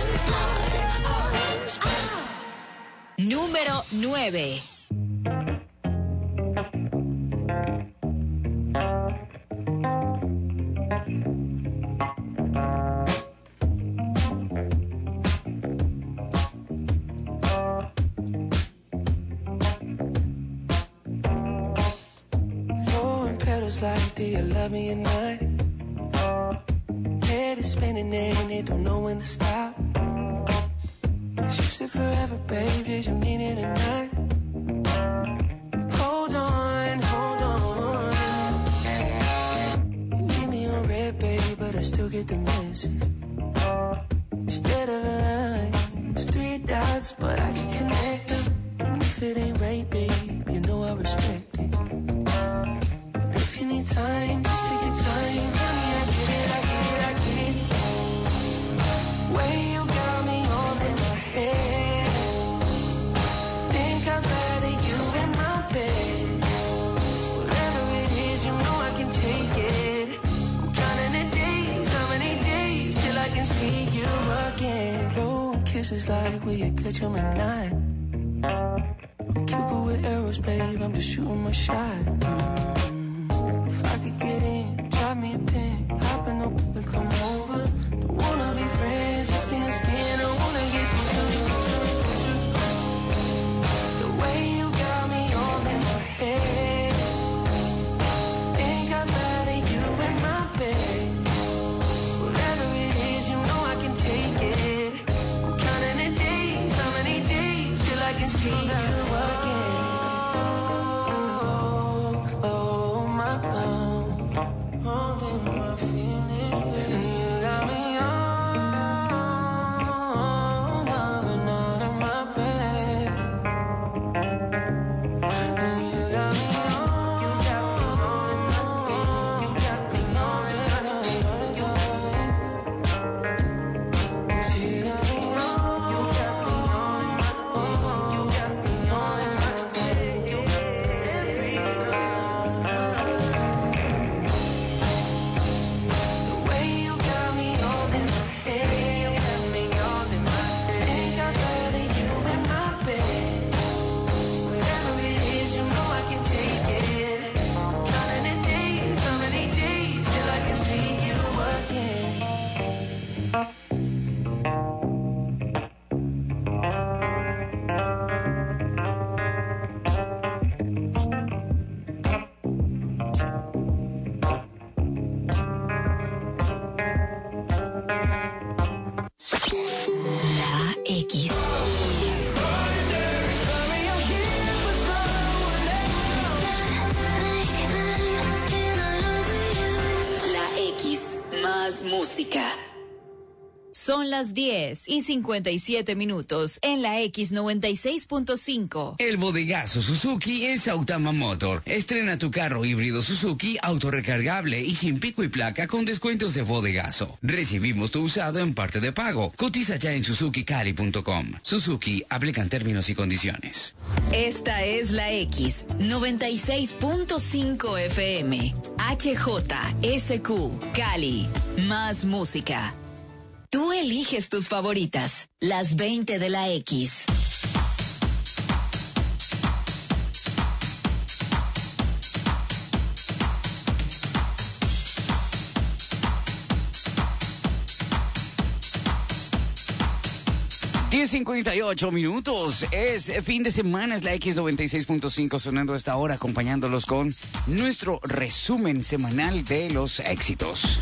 Número nueve. Like, do you love me or not? Head is spinning and it don't know when to stop. You said forever, babe, did you mean it or not? Hold on, hold on. You leave me on red, babe, but I still get the message. Instead of a line, it's three dots, but I can connect them. And if it ain't right, babe, you know I respect it. If you need time, just take your time. Honey, I get it, I get it, I get it. Way you got me all in my head. Think I'd rather you in my bed. Whatever it is, you know I can take it. I'm counting the days, how many days till I can see you again. Blowing kisses like will you catch 'em at night? I'm Cupid with arrows, babe, I'm just shooting my shot. If I could get in, drop me a pin, hop in the and come over. Don't wanna be friends, just in the skin. I wanna get closer. The way you got me all in my head. Think I'd rather you in my bed. Whatever it is, you know I can take it. I'm counting the days, how many days till I can see you again. Música. Son las diez y cincuenta y siete minutos en la X noventa y seis punto cinco. El bodegazo Suzuki es Sautama Motor. Estrena tu carro híbrido Suzuki autorrecargable y sin pico y placa con descuentos de bodegazo. Recibimos tu usado en parte de pago. Cotiza ya en suzuki cali punto com. Suzuki, aplican términos y condiciones. Esta es la X noventa y seis punto cinco F M. H J S Q Cali. Más música. Tú eliges tus favoritas, las veinte de la X. diez cincuenta y ocho minutos, es fin de semana, es la X noventa y seis punto cinco sonando a esta hora, acompañándolos con nuestro resumen semanal de los éxitos.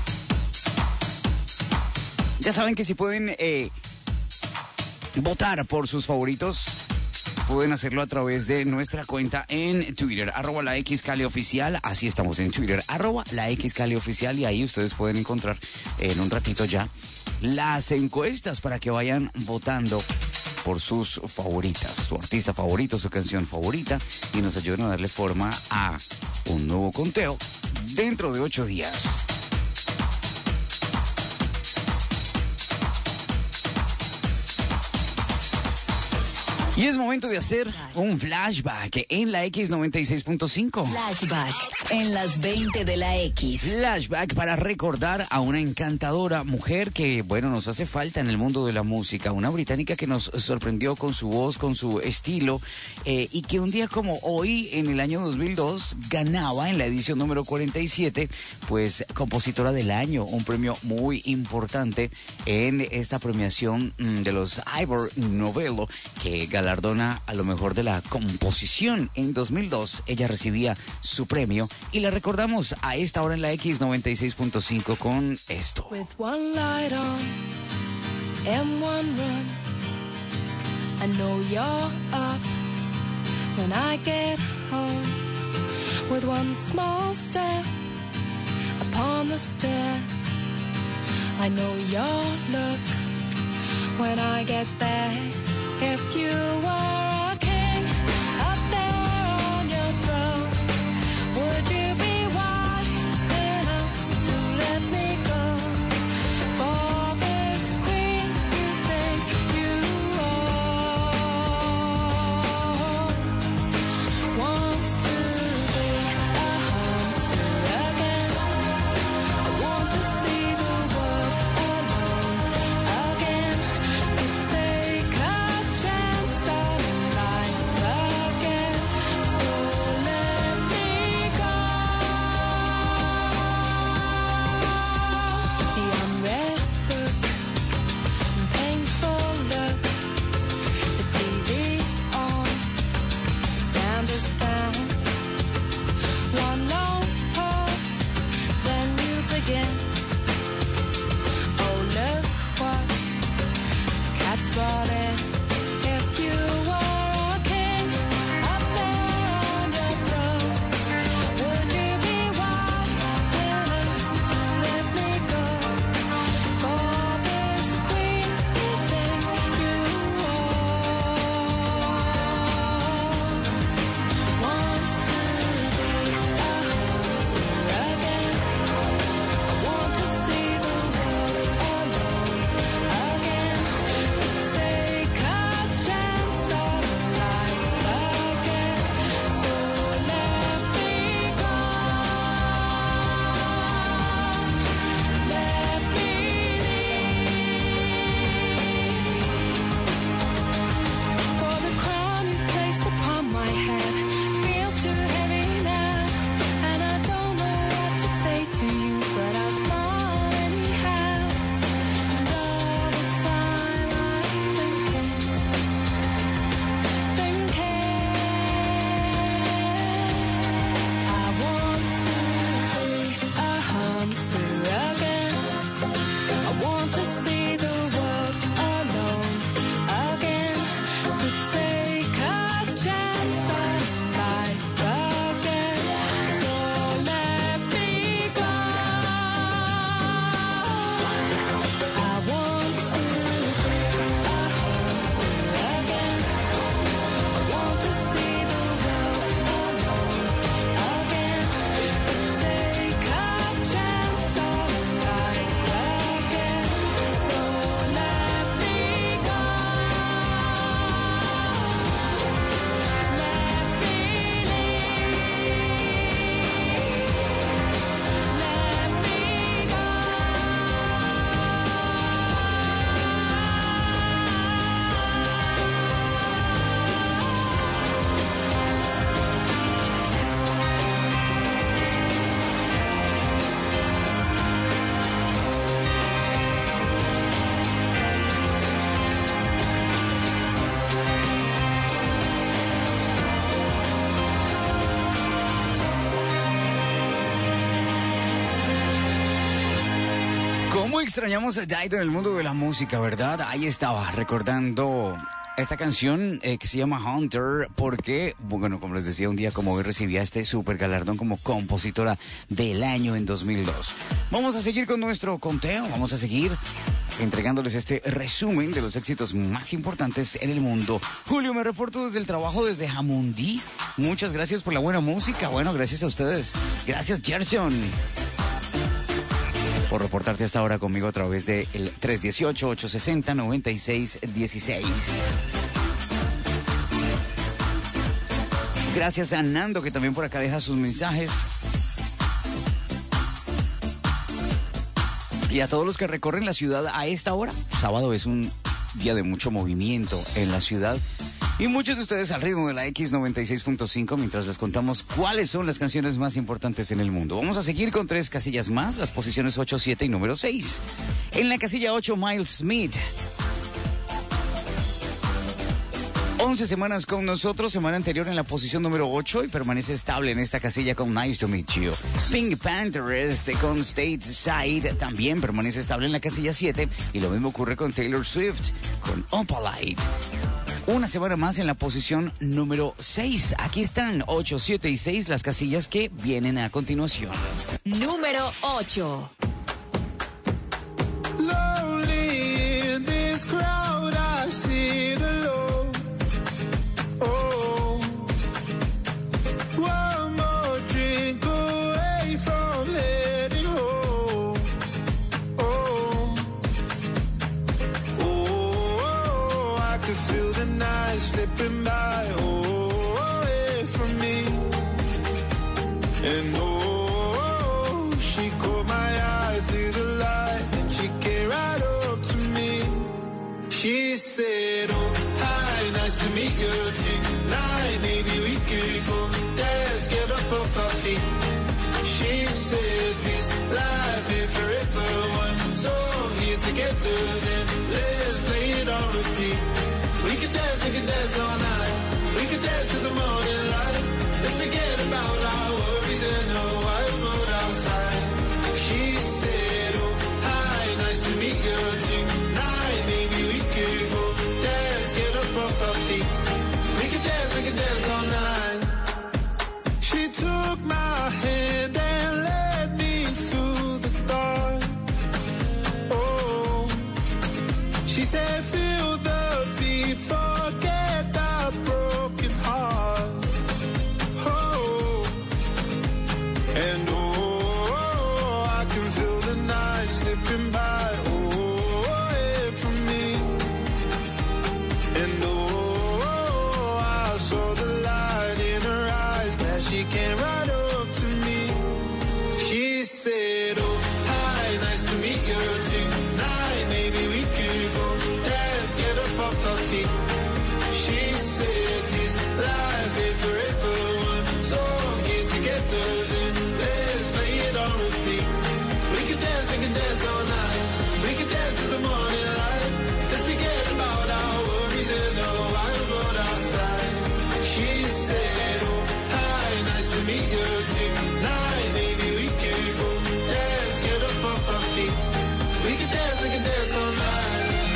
Ya saben que si pueden eh, votar por sus favoritos, pueden hacerlo a través de nuestra cuenta en Twitter, arroba la X Cali Oficial. Así estamos en Twitter, arroba la X Cali Oficial, y ahí ustedes pueden encontrar en un ratito ya las encuestas para que vayan votando por sus favoritas, su artista favorito, su canción favorita, y nos ayuden a darle forma a un nuevo conteo dentro de ocho días. Y es momento de hacer un flashback en la X noventa y seis punto cinco. Flashback en las veinte de la X. Flashback para recordar a una encantadora mujer que, bueno, nos hace falta en el mundo de la música. Una británica que nos sorprendió con su voz, con su estilo, eh, y que un día como hoy, en el año dos mil dos, ganaba en la edición número cuarenta y siete, pues, compositora del año. Un premio muy importante en esta premiación mm, de los Ivor Novello, que galardona a lo mejor de la composición. En dos mil dos ella recibía su premio y la recordamos a esta hora en la X noventa y seis punto cinco con esto. With one light on and one room, I know you're up when I get home. With one small step upon the stair, I know your look when I get there. If you were a king up there on your throne, would you be wise enough to let me go for this queen you think you own? Wants to be a hunter again. I want to see the world alone again, to take a chance on life again. So let me go. The unread book and painful look. The T V's on, the sound is down. One long pause, then you begin. Oh, look what the cat's brought in. If you were a king up there on your throne, would you be wise enough to let me go for this queen you think you own? Wants to be a hunter again. I want to see the world alone again, to take a chance on life again. So let me go. Let me leave. For the crown you've placed upon my head feels too heavy now, and I don't know what to say to you, but I'll smile anyhow. And all the time I'm thinking, thinking, I want to be a hunter again. I want to see the world alone again, to take a chance on life again. So let me go. I want to be a hunter again. I want to see the world alone again, to take a chance on life again. So let me go. Let me ¿Cómo extrañamos a Dido en el mundo de la música, verdad? Ahí estaba, recordando esta canción eh, que se llama Hunter, porque, bueno, como les decía, un día como hoy recibía este super galardón como compositora del año en dos mil dos. Vamos a seguir con nuestro conteo, vamos a seguir entregándoles este resumen de los éxitos más importantes en el mundo. Julio, me reporto desde el trabajo desde Jamundí. Muchas gracias por la buena música. Bueno, gracias a ustedes. Gracias, Gerson, por reportarte hasta ahora conmigo a través del tres uno ocho, ocho seis cero, nueve seis uno seis. Gracias a Nando, que también por acá deja sus mensajes. Y a todos los que recorren la ciudad a esta hora. Sábado es un día de mucho movimiento en la ciudad. Y muchos de ustedes al ritmo de la X noventa y seis punto cinco mientras les contamos cuáles son las canciones más importantes en el mundo. Vamos a seguir con tres casillas más, las posiciones ocho, siete y número seis. En la casilla ocho, Miles Smith. once semanas con nosotros, semana anterior en la posición número ocho y permanece estable en esta casilla con Nice to Meet You. Pink Panther este, con State Side también permanece estable en la casilla siete y lo mismo ocurre con Taylor Swift con Opalite. Una semana más en la posición número seis. Aquí están ocho, siete y seis las casillas que vienen a continuación. Número ocho. Lonely in this crowd, I sit alone. Oh, one more drink away from heading home. Oh, oh, I could feel the night slipping by, oh, away from me. And oh, she caught my eye through the light and she came right up to me. She said, oh, hi, nice to meet you tonight. Maybe we could go dance, get up off our feet. She said, this life is forever one song here together. Then let's play it on repeat. We could dance, we could dance all night. We could dance to the morning light. Let's forget about our worries and the wild road outside. She said, oh, hi, nice to meet you tonight. Maybe we could go dance, get up off our feet. We could dance, we could dance all night. She took my hand and led me through the dark. Oh, she said, feel the beat, forget the broken heart. Oh, and oh, I can feel the night slipping by, oh, away from me. And oh, I saw the light in her eyes as she came right up to me. She said, oh, hi, nice to meet you tonight. Maybe we could go dance, get up off our feet. She said, this life ain't forever one song here together. Then let's play it on repeat. We can dance, we can dance all night. We can dance to the morning light. Let's forget about our worries and the wild road outside. She said, oh, hi, nice to meet you tonight. Maybe we can go dance, get up off our feet. We can dance, we can dance all night.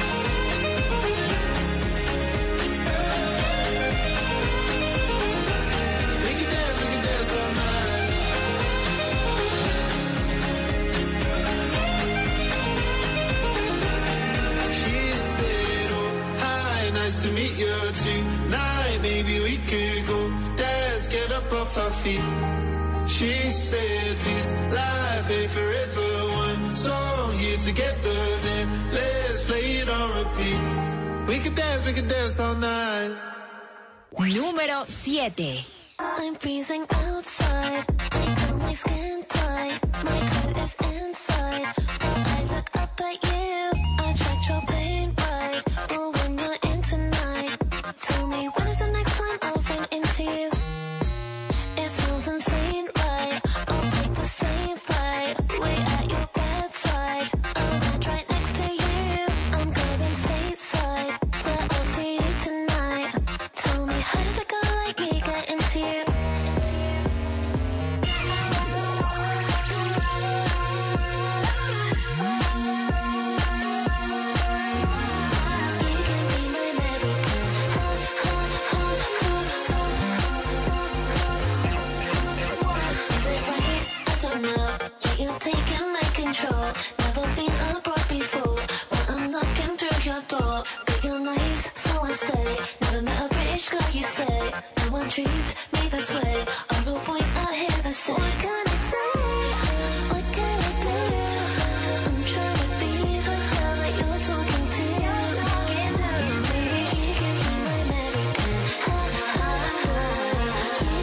We can dance, we can dance all night. She said, oh, hi, nice to meet you tonight. Maybe we could go dance, get up off our feet. She said, this life ain't forever one song here together. Then let's play it on repeat. We can dance, we can dance all night. Número siete. I'm freezing outside. I feel my skin tight. My coat is inside. While I look up at you, I tried your plane right. But when you're in tonight, tell me when is the next time I'll run into you? It sounds insane, right? I'll take the same flight. Wait at your bedside. I'll land right next to you. I'm going stateside, but I'll see you tonight. Tell me how did a girl like me get into you? Never been abroad before, but I'm knocking through your door. But you're nice, so I stay. Never met a British girl, you say. No one treats me this way. All the boys out here the same. What can I say? What can I do? I'm trying to be the girl that you're talking to. Maybe you can be my American. Ha ha ha.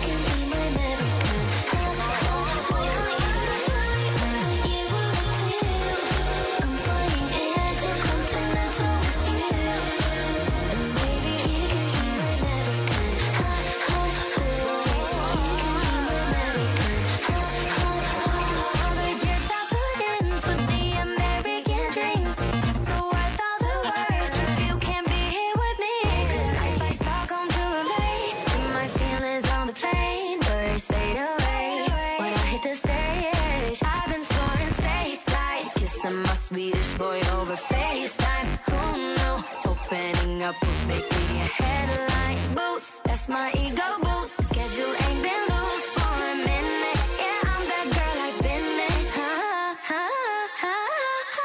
over FaceTime. Who knew? Opening up would make me a headline. Boots, that's my ego boost. Schedule ain't been loose for a minute. Yeah, I'm that girl I've been in. Ha, ha, ha, ha.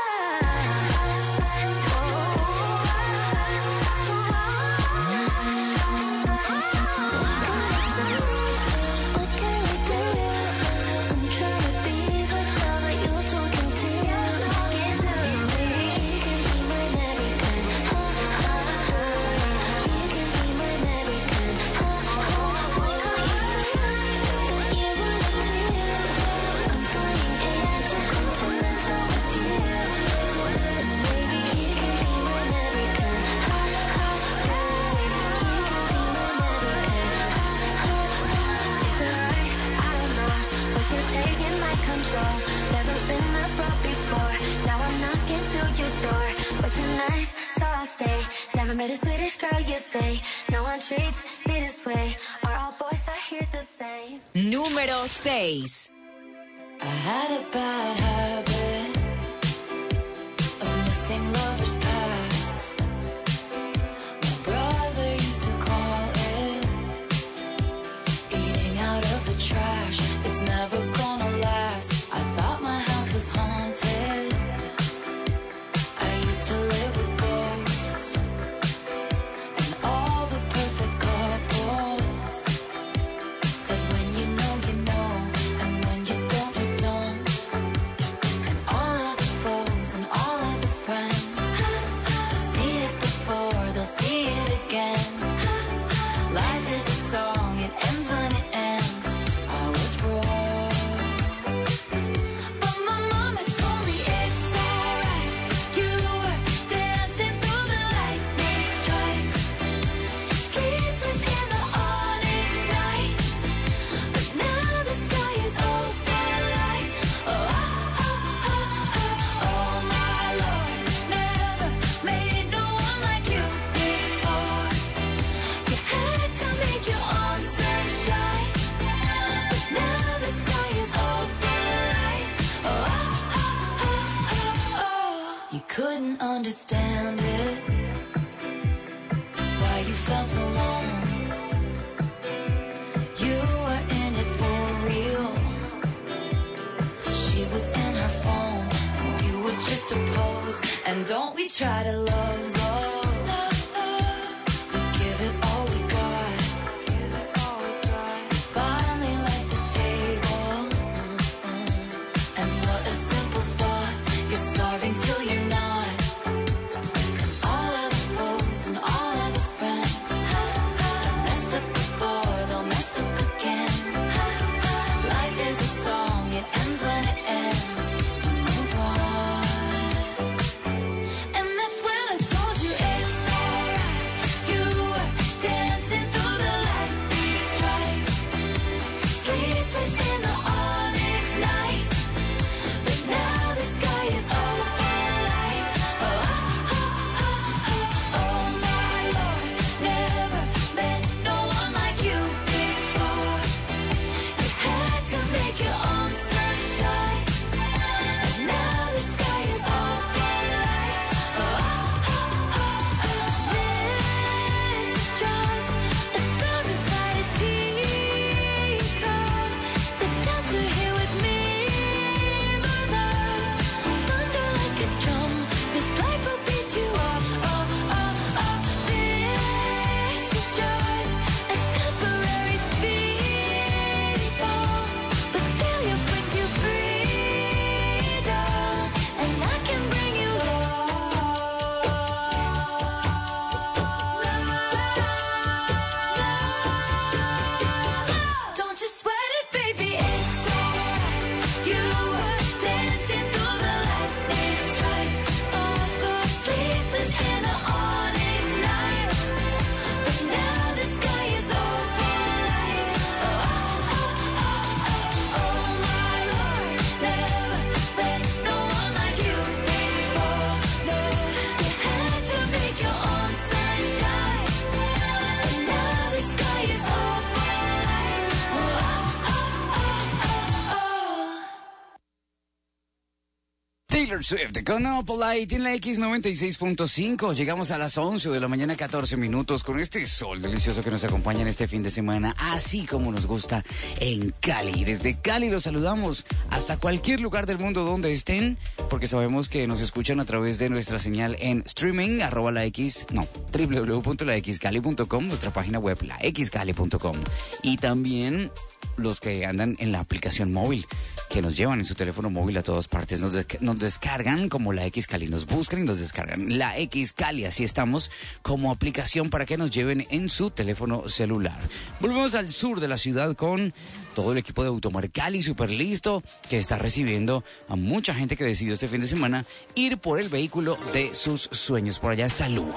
What can we do? I'm trying to be the girl that you're talking to. She can be my American. Ha, ha, ha. She can be my American. Ha, ha. What can you say? That you wanna do? I'm flying intercontinental with you. Baby, she can be my American. Ha, ha, ha. She can be my American. Is it right? I don't know, but you're taking my control. Never been a pro before. Now I'm knocking through your door. But you're nice, so I'll stay. Never met a Swedish girl, you say. No one treats me this way. Are all boys I hear the same? Número seis. I had a bad habit of missing lovers past. My brother used to call it eating out of the trash. It's never gonna last. I thought my house was haunted. I used to live with ghosts and all the perfect couples said when you know you know, and when you don't you don't. And all of the foes and all of the friends see it before, they'll see it again. Life is a song, it ends when it ends. I was wrong, but my mama told me it's alright. You were dancing through the lightning strikes, sleepless in the onyx night. But now the sky is open light. Oh, oh, oh, oh, oh, oh my Lord, never made no one like you before. You had to make your own sunshine, but now the sky is open light. Oh, oh, oh, oh, oh. You couldn't understand it, why you felt alone. You were in it for real. She was in her phone, and you were just a pose. And don't we try to love, love. We give it all we got. Finally left the table. And what a simple thought. You're starving till you're not. All of the foes and all of the friends messed up before, they'll mess up again. Life is a song, it ends when it ends. You move on. And that's when I told Taylor Swift con No Polite en la X noventa y seis punto cinco. Llegamos a las once de la mañana, catorce minutos, con este sol delicioso que nos acompaña en este fin de semana, así como nos gusta en Cali. Desde Cali los saludamos hasta cualquier lugar del mundo donde estén, porque sabemos que nos escuchan a través de nuestra señal en streaming, arroba la X, no, doble u doble u doble u punto la x cali punto com, nuestra página web, la x cali punto com. Y también los que andan en la aplicación móvil, que nos llevan en su teléfono móvil a todas partes, nos, de- nos descargan como la X Cali, nos buscan y nos descargan la X Cali, así estamos como aplicación para que nos lleven en su teléfono celular. Volvemos al sur de la ciudad con todo el equipo de Automar Cali, súper listo, que está recibiendo a mucha gente que decidió este fin de semana ir por el vehículo de sus sueños. Por allá está Lu.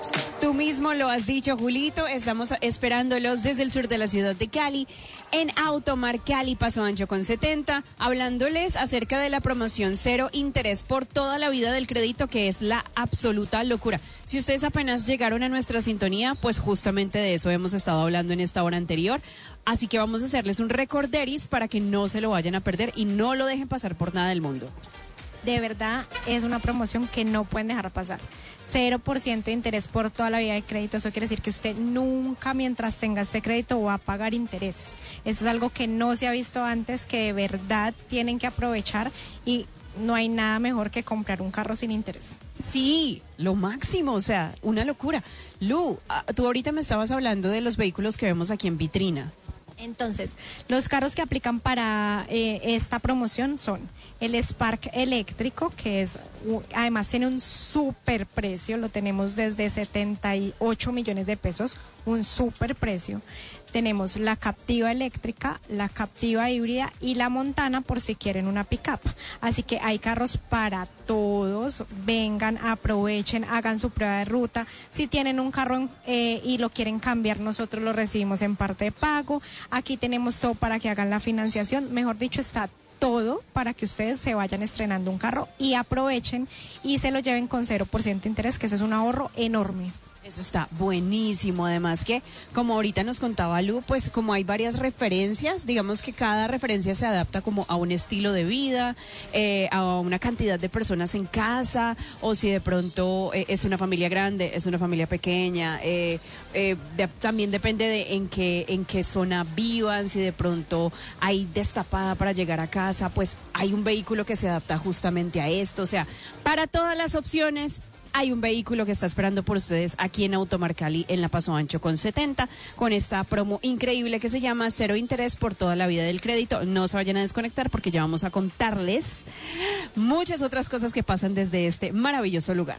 Tú mismo lo has dicho, Julito. Estamos esperándolos desde el sur de la ciudad de Cali, en Automar Cali, Paso Ancho con setenta, hablándoles acerca de la promoción cero interés por toda la vida del crédito, que es la absoluta locura. Si ustedes apenas llegaron a nuestra sintonía, pues justamente de eso hemos estado hablando en esta hora anterior. Así que vamos a hacerles un recorderis para que no se lo vayan a perder y no lo dejen pasar por nada del mundo. De verdad es una promoción que no pueden dejar pasar. cero por ciento de interés por toda la vida de crédito. Eso quiere decir que usted nunca, mientras tenga este crédito, va a pagar intereses. Eso es algo que no se ha visto antes, que de verdad tienen que aprovechar, y no hay nada mejor que comprar un carro sin interés. Sí, lo máximo, o sea, una locura. Lu, ah, tú ahorita me estabas hablando de los vehículos que vemos aquí en vitrina. Entonces, los carros que aplican para eh, esta promoción son el Spark eléctrico, que es u- además tiene un super precio, lo tenemos desde setenta y ocho millones de pesos, un super precio. Tenemos la Captiva eléctrica, la Captiva híbrida y la Montana, por si quieren una pickup. Así que hay carros para todos. Vengan, aprovechen, hagan su prueba de ruta. Si tienen un carro eh, y lo quieren cambiar, nosotros lo recibimos en parte de pago. Aquí tenemos todo para que hagan la financiación. Mejor dicho, está todo para que ustedes se vayan estrenando un carro y aprovechen y se lo lleven con cero por ciento de interés, que eso es un ahorro enorme. Eso está buenísimo. Además que, como ahorita nos contaba Lu, pues como hay varias referencias, digamos que cada referencia se adapta como a un estilo de vida, eh, a una cantidad de personas en casa, o si de pronto eh, es una familia grande, es una familia pequeña, eh, eh, de- también depende de en qué, en qué zona vivan, si de pronto hay destapada para llegar a casa, pues hay un vehículo que se adapta justamente a esto. O sea, para todas las opciones hay un vehículo que está esperando por ustedes aquí en Automar Cali, en la Paso Ancho con setenta, con esta promo increíble que se llama Cero Interés por toda la vida del crédito. No se vayan a desconectar porque ya vamos a contarles muchas otras cosas que pasan desde este maravilloso lugar.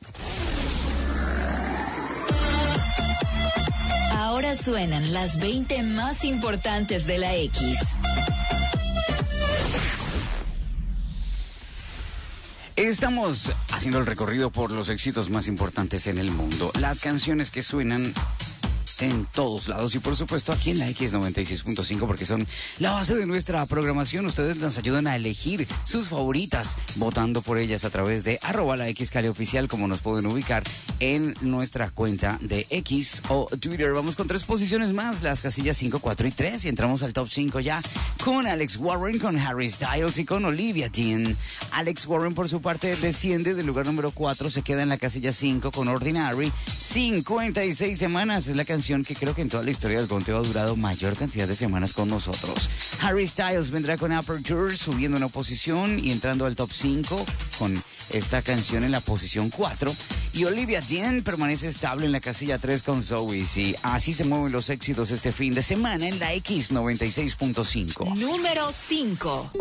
Ahora suenan las veinte más importantes de la X. Estamos haciendo el recorrido por los éxitos más importantes en el mundo, las canciones que suenan en todos lados y por supuesto aquí en la X noventa y seis punto cinco, porque son la base de nuestra programación. Ustedes nos ayudan a elegir sus favoritas votando por ellas a través de arroba la X Cali oficial, como nos pueden ubicar en nuestra cuenta de X o Twitter. Vamos con tres posiciones más, las casillas cinco, cuatro y tres, y entramos al top cinco ya con Alex Warren, con Harry Styles y con Olivia Dean. Alex Warren por su parte desciende del lugar número cuatro, se queda en la casilla cinco con Ordinary. cincuenta y seis semanas es la canción que creo que en toda la historia del conteo ha durado mayor cantidad de semanas con nosotros. Harry Styles vendrá con Aperture subiendo una posición y entrando al top cinco con esta canción en la posición cuatro. Y Olivia Dean permanece estable en la casilla tres con So Easy. Así se mueven los éxitos este fin de semana en la X noventa y seis punto cinco. Número cinco.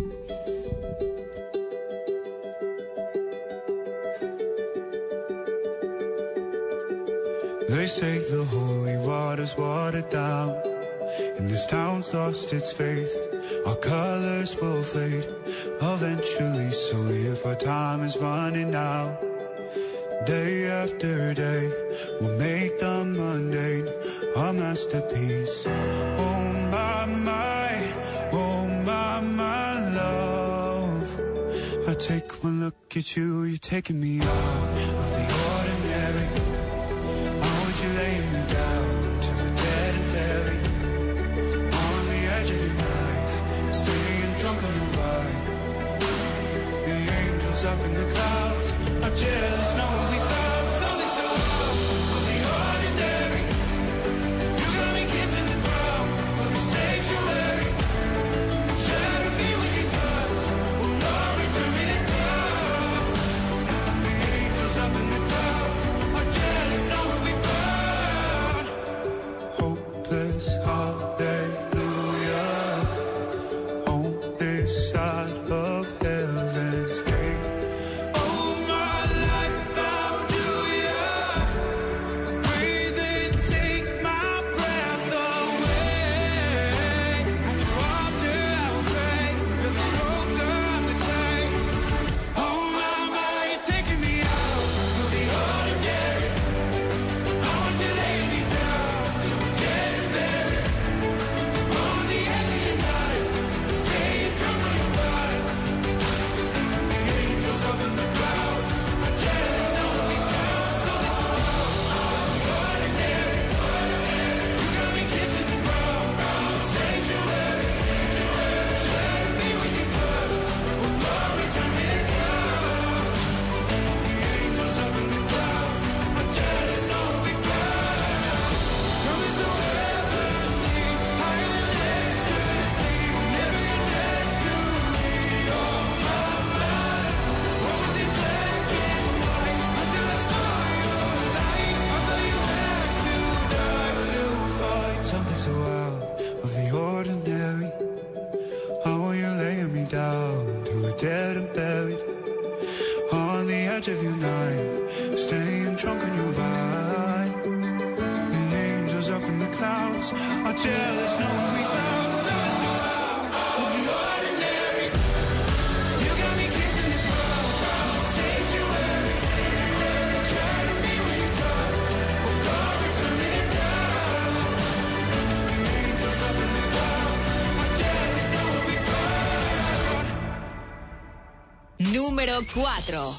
They say the holy water's watered down, and this town's lost its faith. Our colors will fade eventually, so if our time is running out, day after day, we'll make the mundane our masterpiece. Oh my, my, oh my, my love, I take one look at you, you're taking me out of the ordinary. You laying me down to the dead and buried on the edge of your knife, staying drunk on the ride. The angels up in the night, staying drunk on your vibe. The angels up in the clouds are jealous, no one we found. So it's so out of the ordinary. You got me kissing the ground, sanctuary. Try to be when you talk, but God, we're turning it down. The angels up in the clouds are jealous, no one we found. Número cuatro.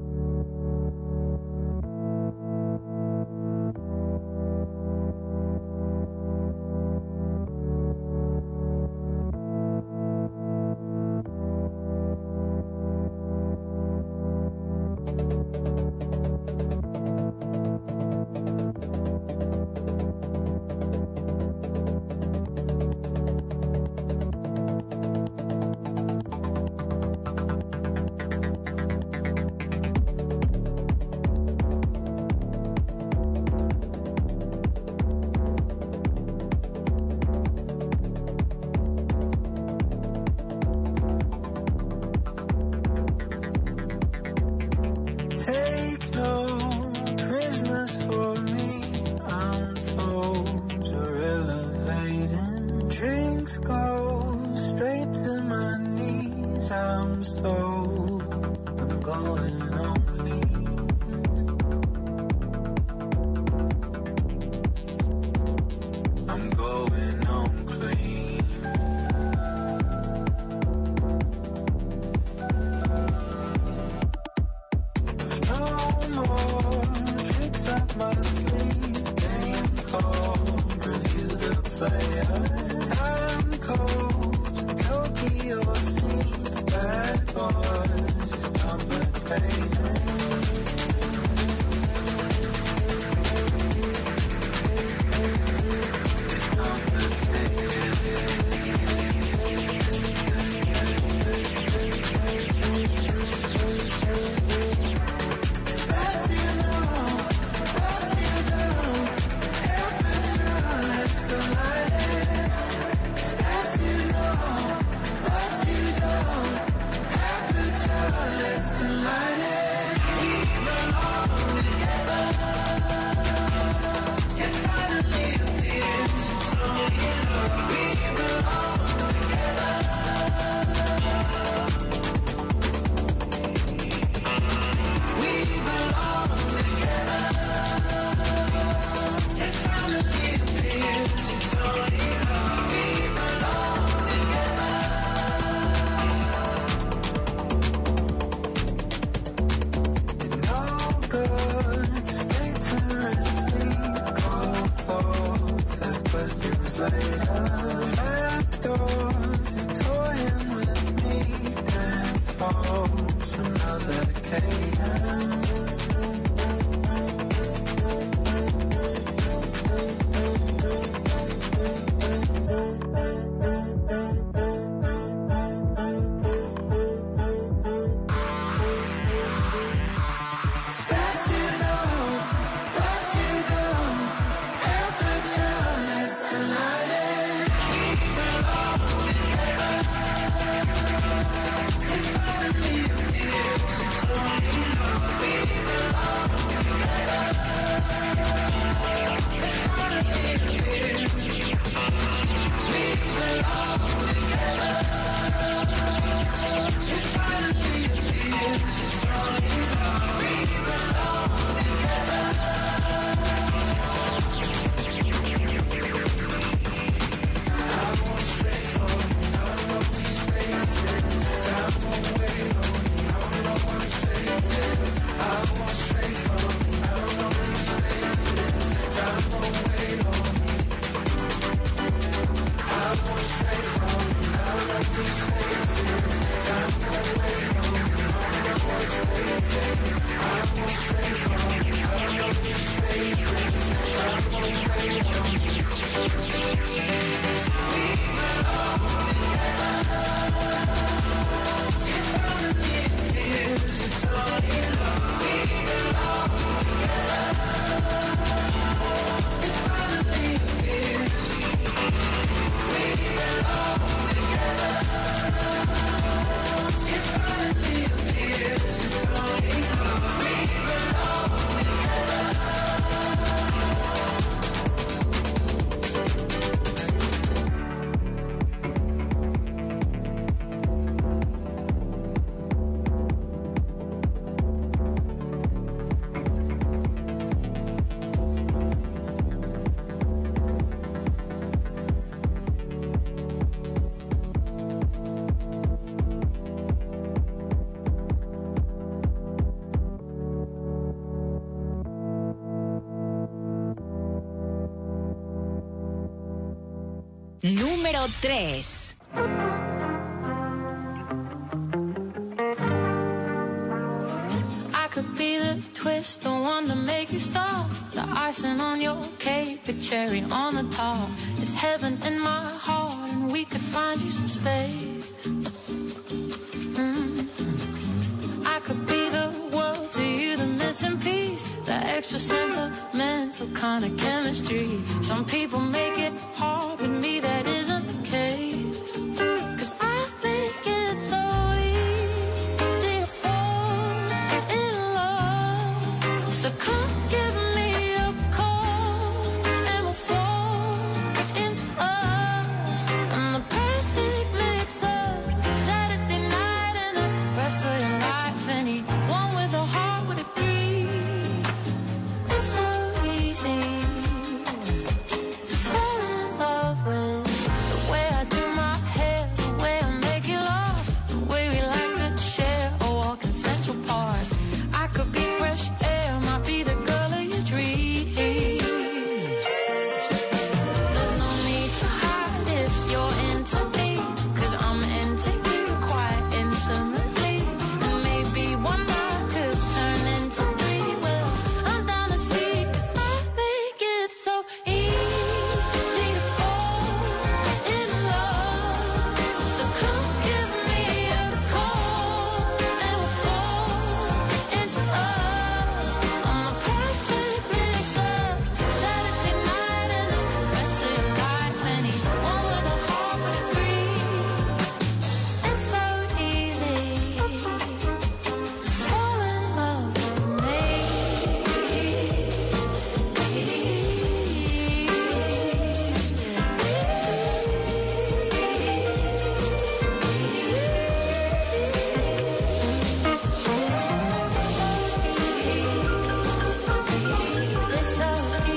Take no prisoners for me, I'm told you're elevating. Drinks go straight to my knees, I'm sold, I'm going on clean. I'm going on clean. No more tricks up my sleeve. Game called, review the player. Time code, Tokyo scene. Bad boys, it's complicated. It's complicated. Número tres. I could be the twist, the one to make you stop. The icing on your cake, the cherry on the top. It's heaven in my heart, and we could find you some space. Mm. I could be the world to you, the missing piece, the extra sentimental kind of chemistry. Some people make it hard, but me that isn't the case. 'Cause I make it so easy to fall in love. So come give me a call and we'll fall into us. And the perfect mix up Saturday night and the rest of your life. Anyone with a heart would agree. It's so easy to fall in love with the way I do my hair, the way I make you laugh, the way we like to share a walk in Central Park. I could be fresh air, might be the girl of your dreams. There's no need to hide if you're into me, 'cause I'm into you quite intimately. And maybe one night could turn into three. Well, I'm down to see, 'cause I make it so easy to fall in love. So come give me a call and we'll fall into us. I'm the perfect mix up Saturday night and the rest of your life. Anyone with a heart would agree. It's so easy to fall in love with me. It's so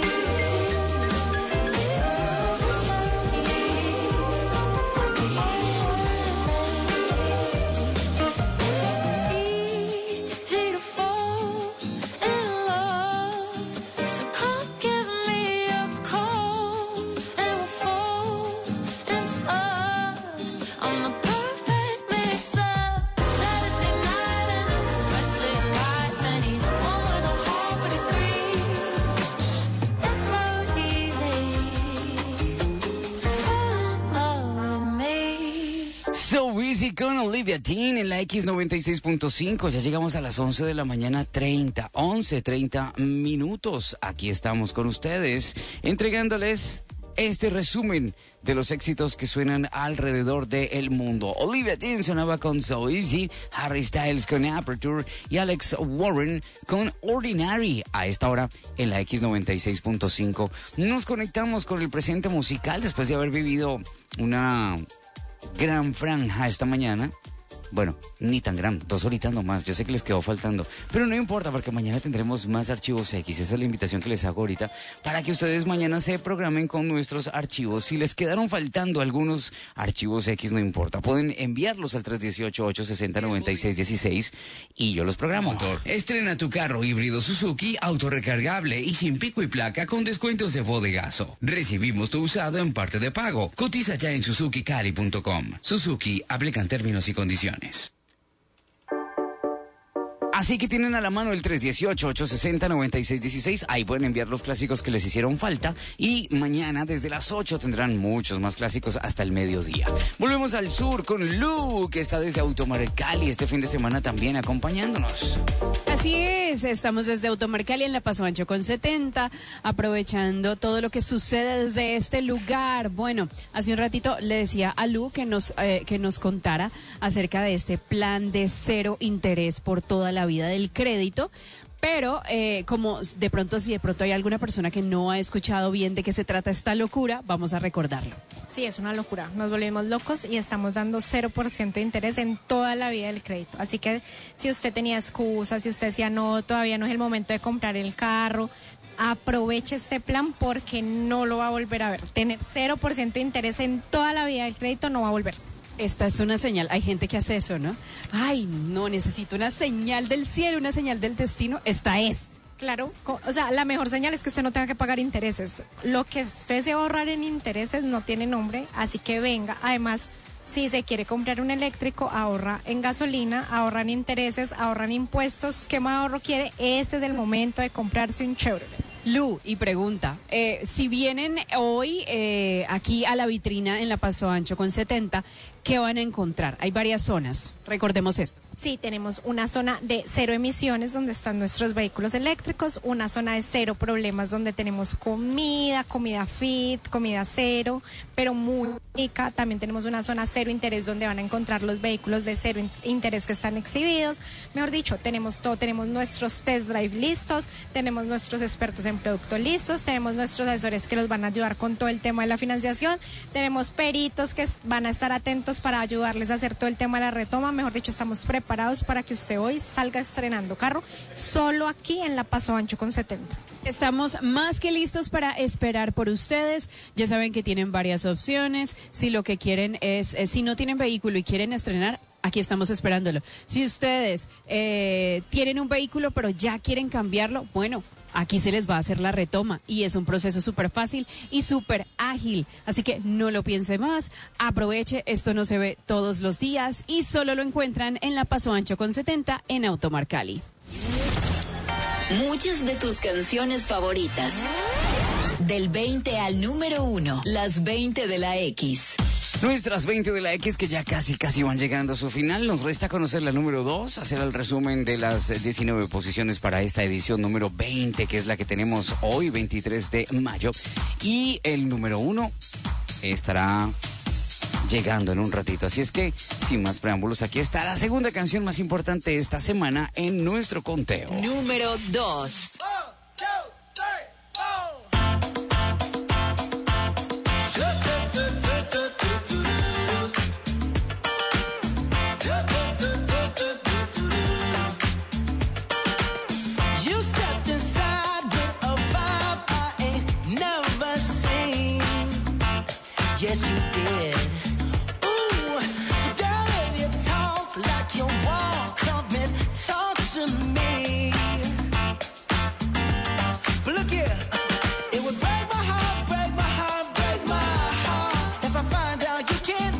easy to fall in love. So come give me a call and we'll fall into us. I'm the perfect mix up Saturday night and the rest of your life. Anyone with a heart would agree. It's so easy to fall in love with me. So Easy con Olivia Dean en la X noventa y seis punto cinco. Ya llegamos a las once de la mañana, treinta, once, treinta minutos. Aquí estamos con ustedes, entregándoles este resumen de los éxitos que suenan alrededor del mundo. Olivia Dean sonaba con So Easy, Harry Styles con Aperture y Alex Warren con Ordinary. A esta hora en la X noventa y seis punto cinco nos conectamos con el presente musical después de haber vivido una gran franja esta mañana. Bueno, ni tan gran, dos horitas nomás, yo sé que les quedó faltando, pero no importa porque mañana tendremos más archivos X. Esa es la invitación que les hago ahorita para que ustedes mañana se programen con nuestros archivos. Si les quedaron faltando algunos archivos X, no importa, pueden enviarlos al tres uno ocho, ocho seis cero, nueve seis uno seis y yo los programo. Motor. Estrena tu carro híbrido Suzuki autorrecargable y sin pico y placa con descuentos de bodegazo. Recibimos tu usado en parte de pago. Cotiza ya en suzuki cali punto com. Suzuki, aplican términos y condiciones. Así que tienen a la mano el tres uno ocho, ocho seis cero, nueve seis uno seis. Ahí pueden enviar los clásicos que les hicieron falta. Y mañana desde las ocho tendrán muchos más clásicos hasta el mediodía. Volvemos al sur con Lu, que está desde Automar Cali este fin de semana también acompañándonos. Así es, estamos desde Automar Cali en La Paso Ancho con setenta, aprovechando todo lo que sucede desde este lugar. Bueno, hace un ratito le decía a Lu que nos, eh, que nos contara acerca de este plan de cero interés por toda la vida del crédito. Pero eh, como de pronto, si de pronto hay alguna persona que no ha escuchado bien de qué se trata esta locura, vamos a recordarlo. Sí, es una locura. Nos volvimos locos y estamos dando cero por ciento de interés en toda la vida del crédito. Así que si usted tenía excusas, si usted decía no, todavía no es el momento de comprar el carro, aproveche este plan porque no lo va a volver a ver. Tener cero por ciento de interés en toda la vida del crédito no va a volver. Esta es una señal, hay gente que hace eso, ¿no? Ay, no, necesito una señal del cielo, una señal del destino. Esta es. Claro, co- o sea, la mejor señal es que usted no tenga que pagar intereses. Lo que usted se va a ahorrar en intereses no tiene nombre, así que venga. Además, si se quiere comprar un eléctrico, ahorra en gasolina, ahorra en intereses, ahorra en impuestos. ¿Qué más ahorro quiere? Este es el momento de comprarse un Chevrolet. Lu, y pregunta, eh, si vienen hoy eh, aquí a la vitrina en la Paso Ancho con setenta, ¿qué van a encontrar? Hay varias zonas, recordemos esto. Sí, tenemos una zona de cero emisiones donde están nuestros vehículos eléctricos, una zona de cero problemas donde tenemos comida, comida fit, comida cero, pero muy rica. También tenemos una zona cero interés donde van a encontrar los vehículos de cero in- interés que están exhibidos. Mejor dicho, tenemos todo, tenemos nuestros test drive listos, tenemos nuestros expertos en producto listos, tenemos nuestros asesores que los van a ayudar con todo el tema de la financiación, tenemos peritos que van a estar atentos para ayudarles a hacer todo el tema de la retoma. Mejor dicho, estamos preparados para que usted hoy salga estrenando carro solo aquí en la Paso Ancho con setenta. Estamos más que listos para esperar por ustedes. Ya saben que tienen varias opciones. Si lo que quieren es, eh, si no tienen vehículo y quieren estrenar, aquí estamos esperándolo. Si ustedes eh, tienen un vehículo pero ya quieren cambiarlo, bueno, aquí se les va a hacer la retoma y es un proceso súper fácil y súper ágil. Así que no lo piense más, aproveche, esto no se ve todos los días y solo lo encuentran en la Paso Ancho con setenta en Automar Cali. Muchas de tus canciones favoritas. Del veinte al número uno, las veinte de la X. Nuestras veinte de la X que ya casi casi van llegando a su final. Nos resta conocer la número dos, hacer el resumen de las diecinueve posiciones para esta edición número veinte, que es la que tenemos hoy, veintitrés de mayo. Y el número uno estará llegando en un ratito. Así es que, sin más preámbulos, aquí está la segunda canción más importante de esta semana en nuestro conteo. Número dos. You stepped inside with a vibe I ain't never seen. Yes, you did. Ooh, so girl, if you talk like you walk, come and talk to me. But look here, it would break my heart, break my heart, break my heart if I find out you can't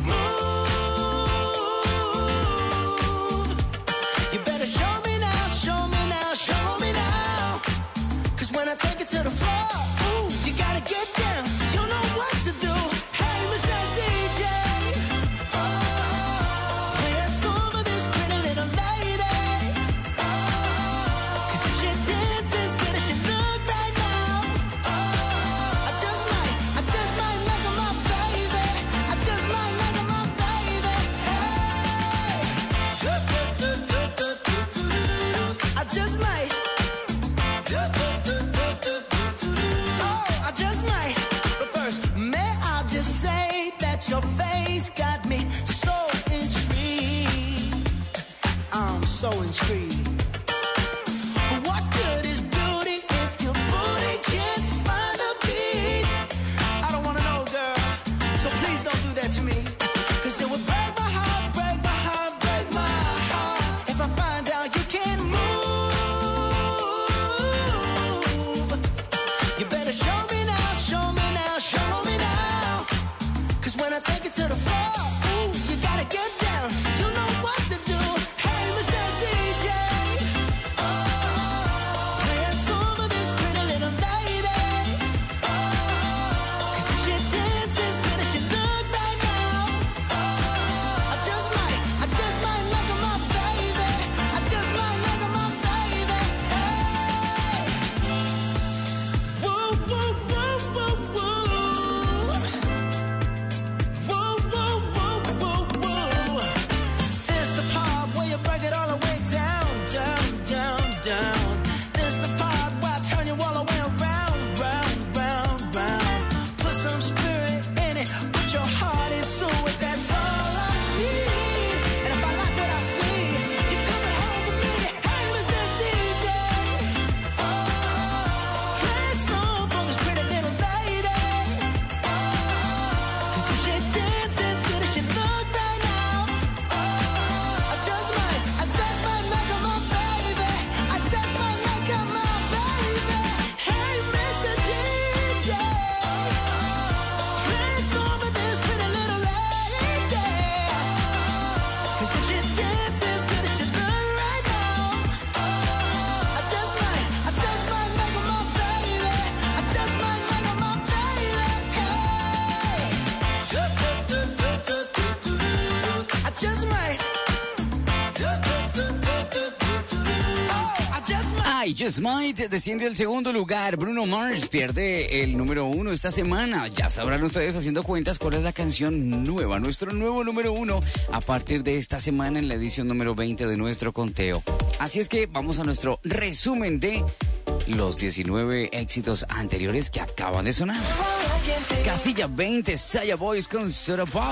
move. You better show me now, show me now, show me now. Cause when I take it to the floor, ooh, you gotta get down. You know what to do. Hey, Mister D J, oh, play a song for this pretty little lady. Oh, cause if she dances good as she look right now, oh, I just might, I just might make her my baby. I just might make her my baby. Hey, I just might. Oh, I just might. But first, may I just say that your face got me so intrigued. I'm so intrigued. But what good is beauty if your booty can't find a beat? I don't wanna know, girl. So please don't do that to me. Cause it would break my heart, break my heart, break my heart if I find out you can't move. You better show me now, show me now, show me now. Cause when I take it to the floor, ooh, you gotta get down. You know what to do. Hey, Mister D J. Just Might desciende al segundo lugar. Bruno Mars pierde el número uno esta semana. Ya sabrán ustedes haciendo cuentas cuál es la canción nueva, nuestro nuevo número uno a partir de esta semana en la edición número veinte de nuestro conteo. Así es que vamos a nuestro resumen de los diecinueve éxitos anteriores que acaban de sonar. Casilla veinte, Saya Boys con Soda Pop.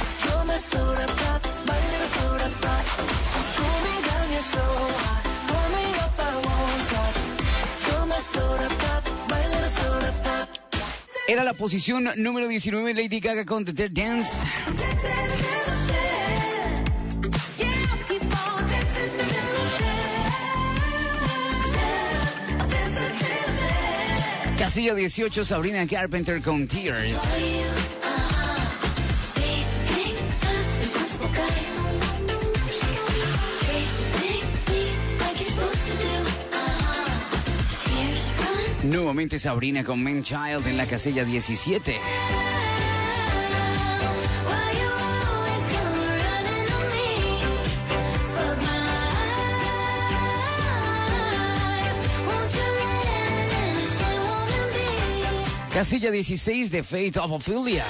Era la posición número diecinueve, Lady Gaga con The Dead Dance. Casilla dieciocho, Sabrina Carpenter con Tears. Nuevamente Sabrina con Man Child en la casilla diecisiete. Casilla dieciséis de Fate of Ophelia.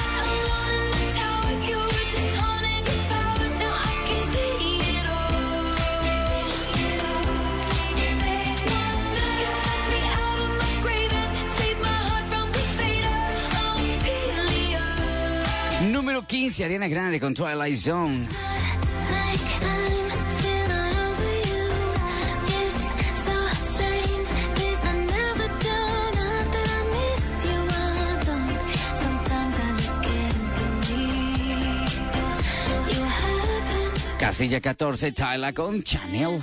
Número quince, Ariana Grande con Twilight Zone. Casilla catorce, Tyla con Chanel.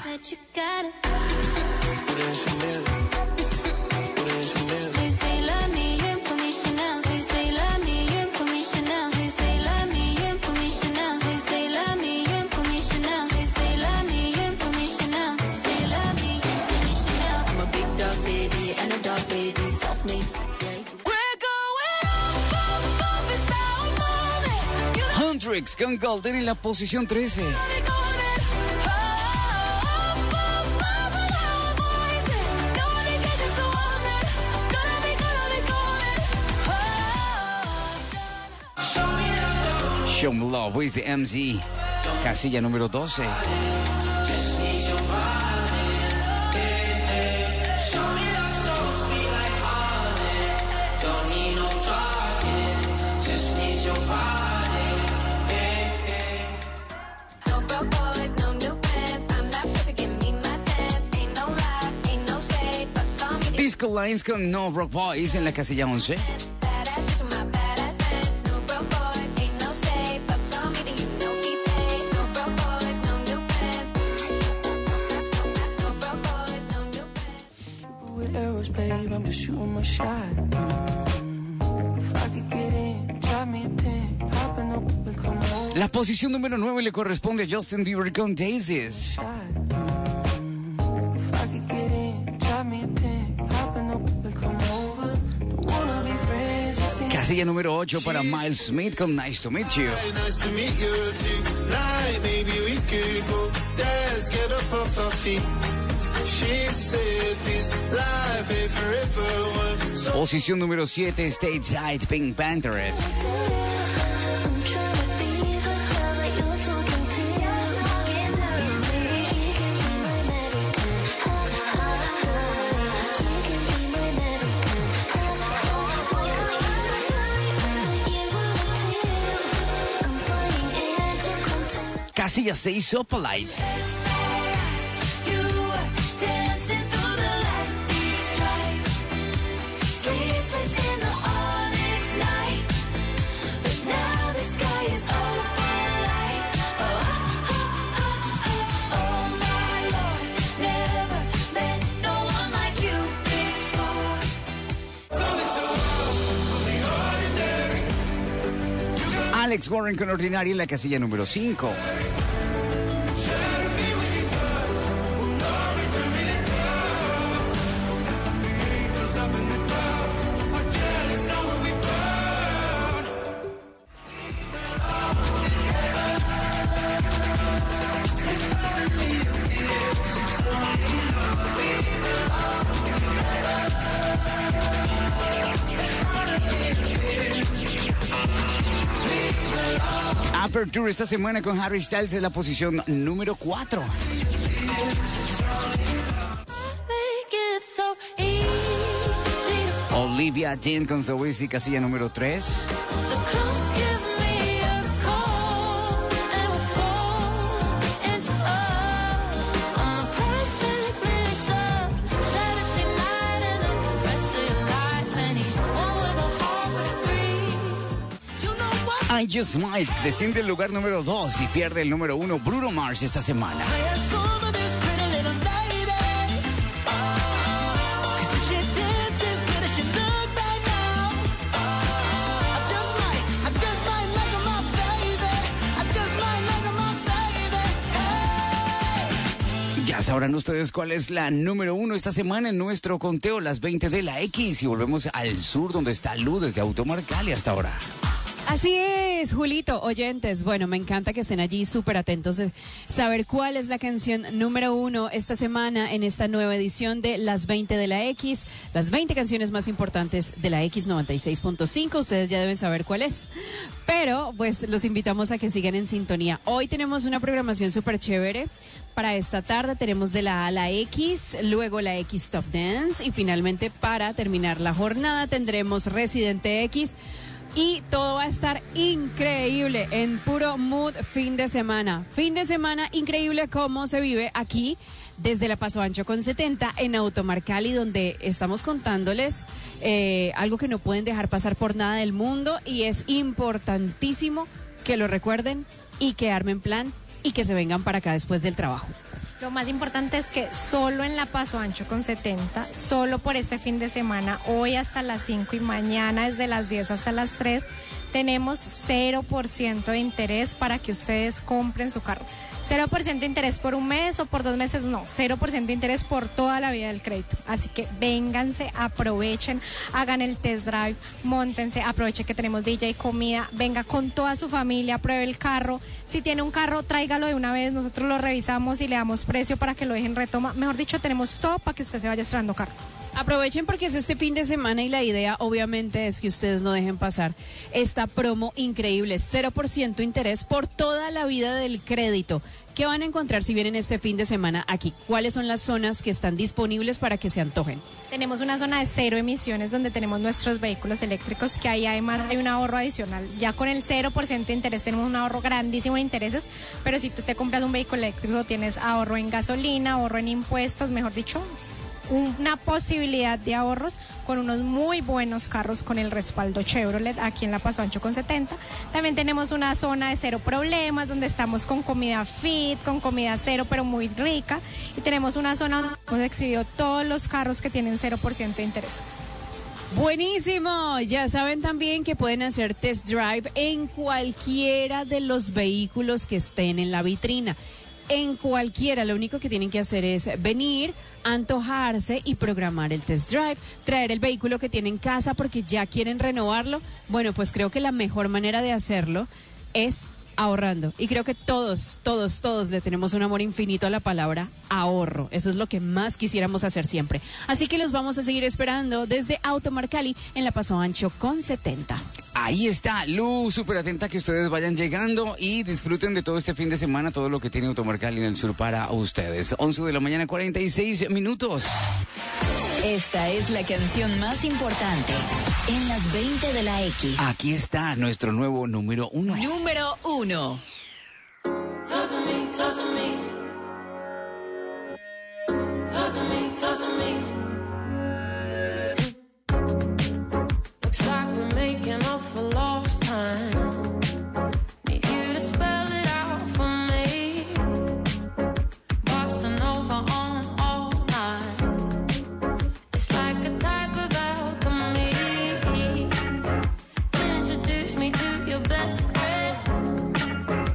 Hendrix con Golden en la posición trece. Show Me Love with the M Z. Casilla número doce. Disco Lines con No Broke Boys en la casilla once. La posición número nueve le corresponde a Justin Bieber con Daisies. Casilla número ocho para Miles Smith con Nice to Meet You. Posición número siete, Stateside, Pink Panthers. Casilla seis, Opalite. Alex Warren con Ordinary en la casilla número cinco. Aperture esta semana con Harry Styles en la posición número cuatro. Olivia Dean con So Easy, casilla número tres. I Just Might desciende el lugar número dos y pierde el número uno Bruno Mars esta semana. Ya sabrán ustedes cuál es la número uno esta semana en nuestro conteo, las veinte de la X, y volvemos al sur donde está Lu desde Automarcali hasta ahora. Así es, Julito, oyentes. Bueno, me encanta que estén allí súper atentos de saber cuál es la canción número uno esta semana en esta nueva edición de Las veinte de la X, las veinte canciones más importantes de la X noventa y seis punto cinco. Ustedes ya deben saber cuál es. Pero, pues, los invitamos a que sigan en sintonía. Hoy tenemos una programación súper chévere. Para esta tarde tenemos de la A a la X, luego la X Top Dance y finalmente para terminar la jornada tendremos Residente X. Y todo va a estar increíble en puro mood fin de semana. Fin de semana increíble como se vive aquí desde la Paso Ancho con setenta en Automarcali, donde estamos contándoles eh, algo que no pueden dejar pasar por nada del mundo y es importantísimo que lo recuerden y que armen plan y que se vengan para acá después del trabajo. Lo más importante es que solo en la Paso Ancho con setenta, solo por este fin de semana, hoy hasta las cinco y mañana desde las diez hasta las tres, tenemos cero por ciento de interés para que ustedes compren su carro. cero por ciento de interés por un mes o por dos meses, no, cero por ciento de interés por toda la vida del crédito. Así que vénganse, aprovechen, hagan el test drive, móntense, aprovechen que tenemos D J comida, venga con toda su familia, pruebe el carro. Si tiene un carro, tráigalo de una vez, nosotros lo revisamos y le damos precio para que lo dejen retoma. Mejor dicho, tenemos todo para que usted se vaya estrenando carro. Aprovechen porque es este fin de semana y la idea obviamente es que ustedes no dejen pasar esta promo increíble, cero por ciento interés por toda la vida del crédito. ¿Qué van a encontrar si vienen este fin de semana aquí? ¿Cuáles son las zonas que están disponibles para que se antojen? Tenemos una zona de cero emisiones donde tenemos nuestros vehículos eléctricos, que ahí además hay un ahorro adicional. Ya con el cero por ciento de interés tenemos un ahorro grandísimo de intereses, pero si tú te compras un vehículo eléctrico tienes ahorro en gasolina, ahorro en impuestos, mejor dicho, una posibilidad de ahorros con unos muy buenos carros con el respaldo Chevrolet aquí en la Paso Ancho con setenta. También tenemos una zona de cero problemas donde estamos con comida fit, con comida cero pero muy rica, y tenemos una zona donde hemos exhibido todos los carros que tienen cero por ciento de interés. Buenísimo, ya saben también que pueden hacer test drive en cualquiera de los vehículos que estén en la vitrina. En cualquiera, lo único que tienen que hacer es venir, antojarse y programar el test drive, traer el vehículo que tienen en casa porque ya quieren renovarlo. Bueno, pues creo que la mejor manera de hacerlo es ahorrando. Y creo que todos, todos, todos le tenemos un amor infinito a la palabra ahorro. Eso es lo que más quisiéramos hacer siempre. Así que los vamos a seguir esperando desde Automarcali en la Paso Ancho con setenta. Ahí está, Lu, súper atenta que ustedes vayan llegando y disfruten de todo este fin de semana, todo lo que tiene Automarcali en el sur para ustedes. once de la mañana, cuarenta y seis minutos. Esta es la canción más importante en las veinte de la X. Aquí está nuestro nuevo número uno. Número uno. Talk to me, talk to me. Talk to me, talk to me. Looks like we're making up for lost time. Need you to spell it out for me. Bossing over on all night. It's like a type of alchemy. Introduce me to your best friend.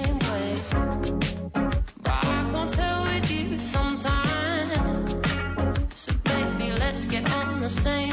same way. But I can't tell with you sometimes. So baby, let's get on the same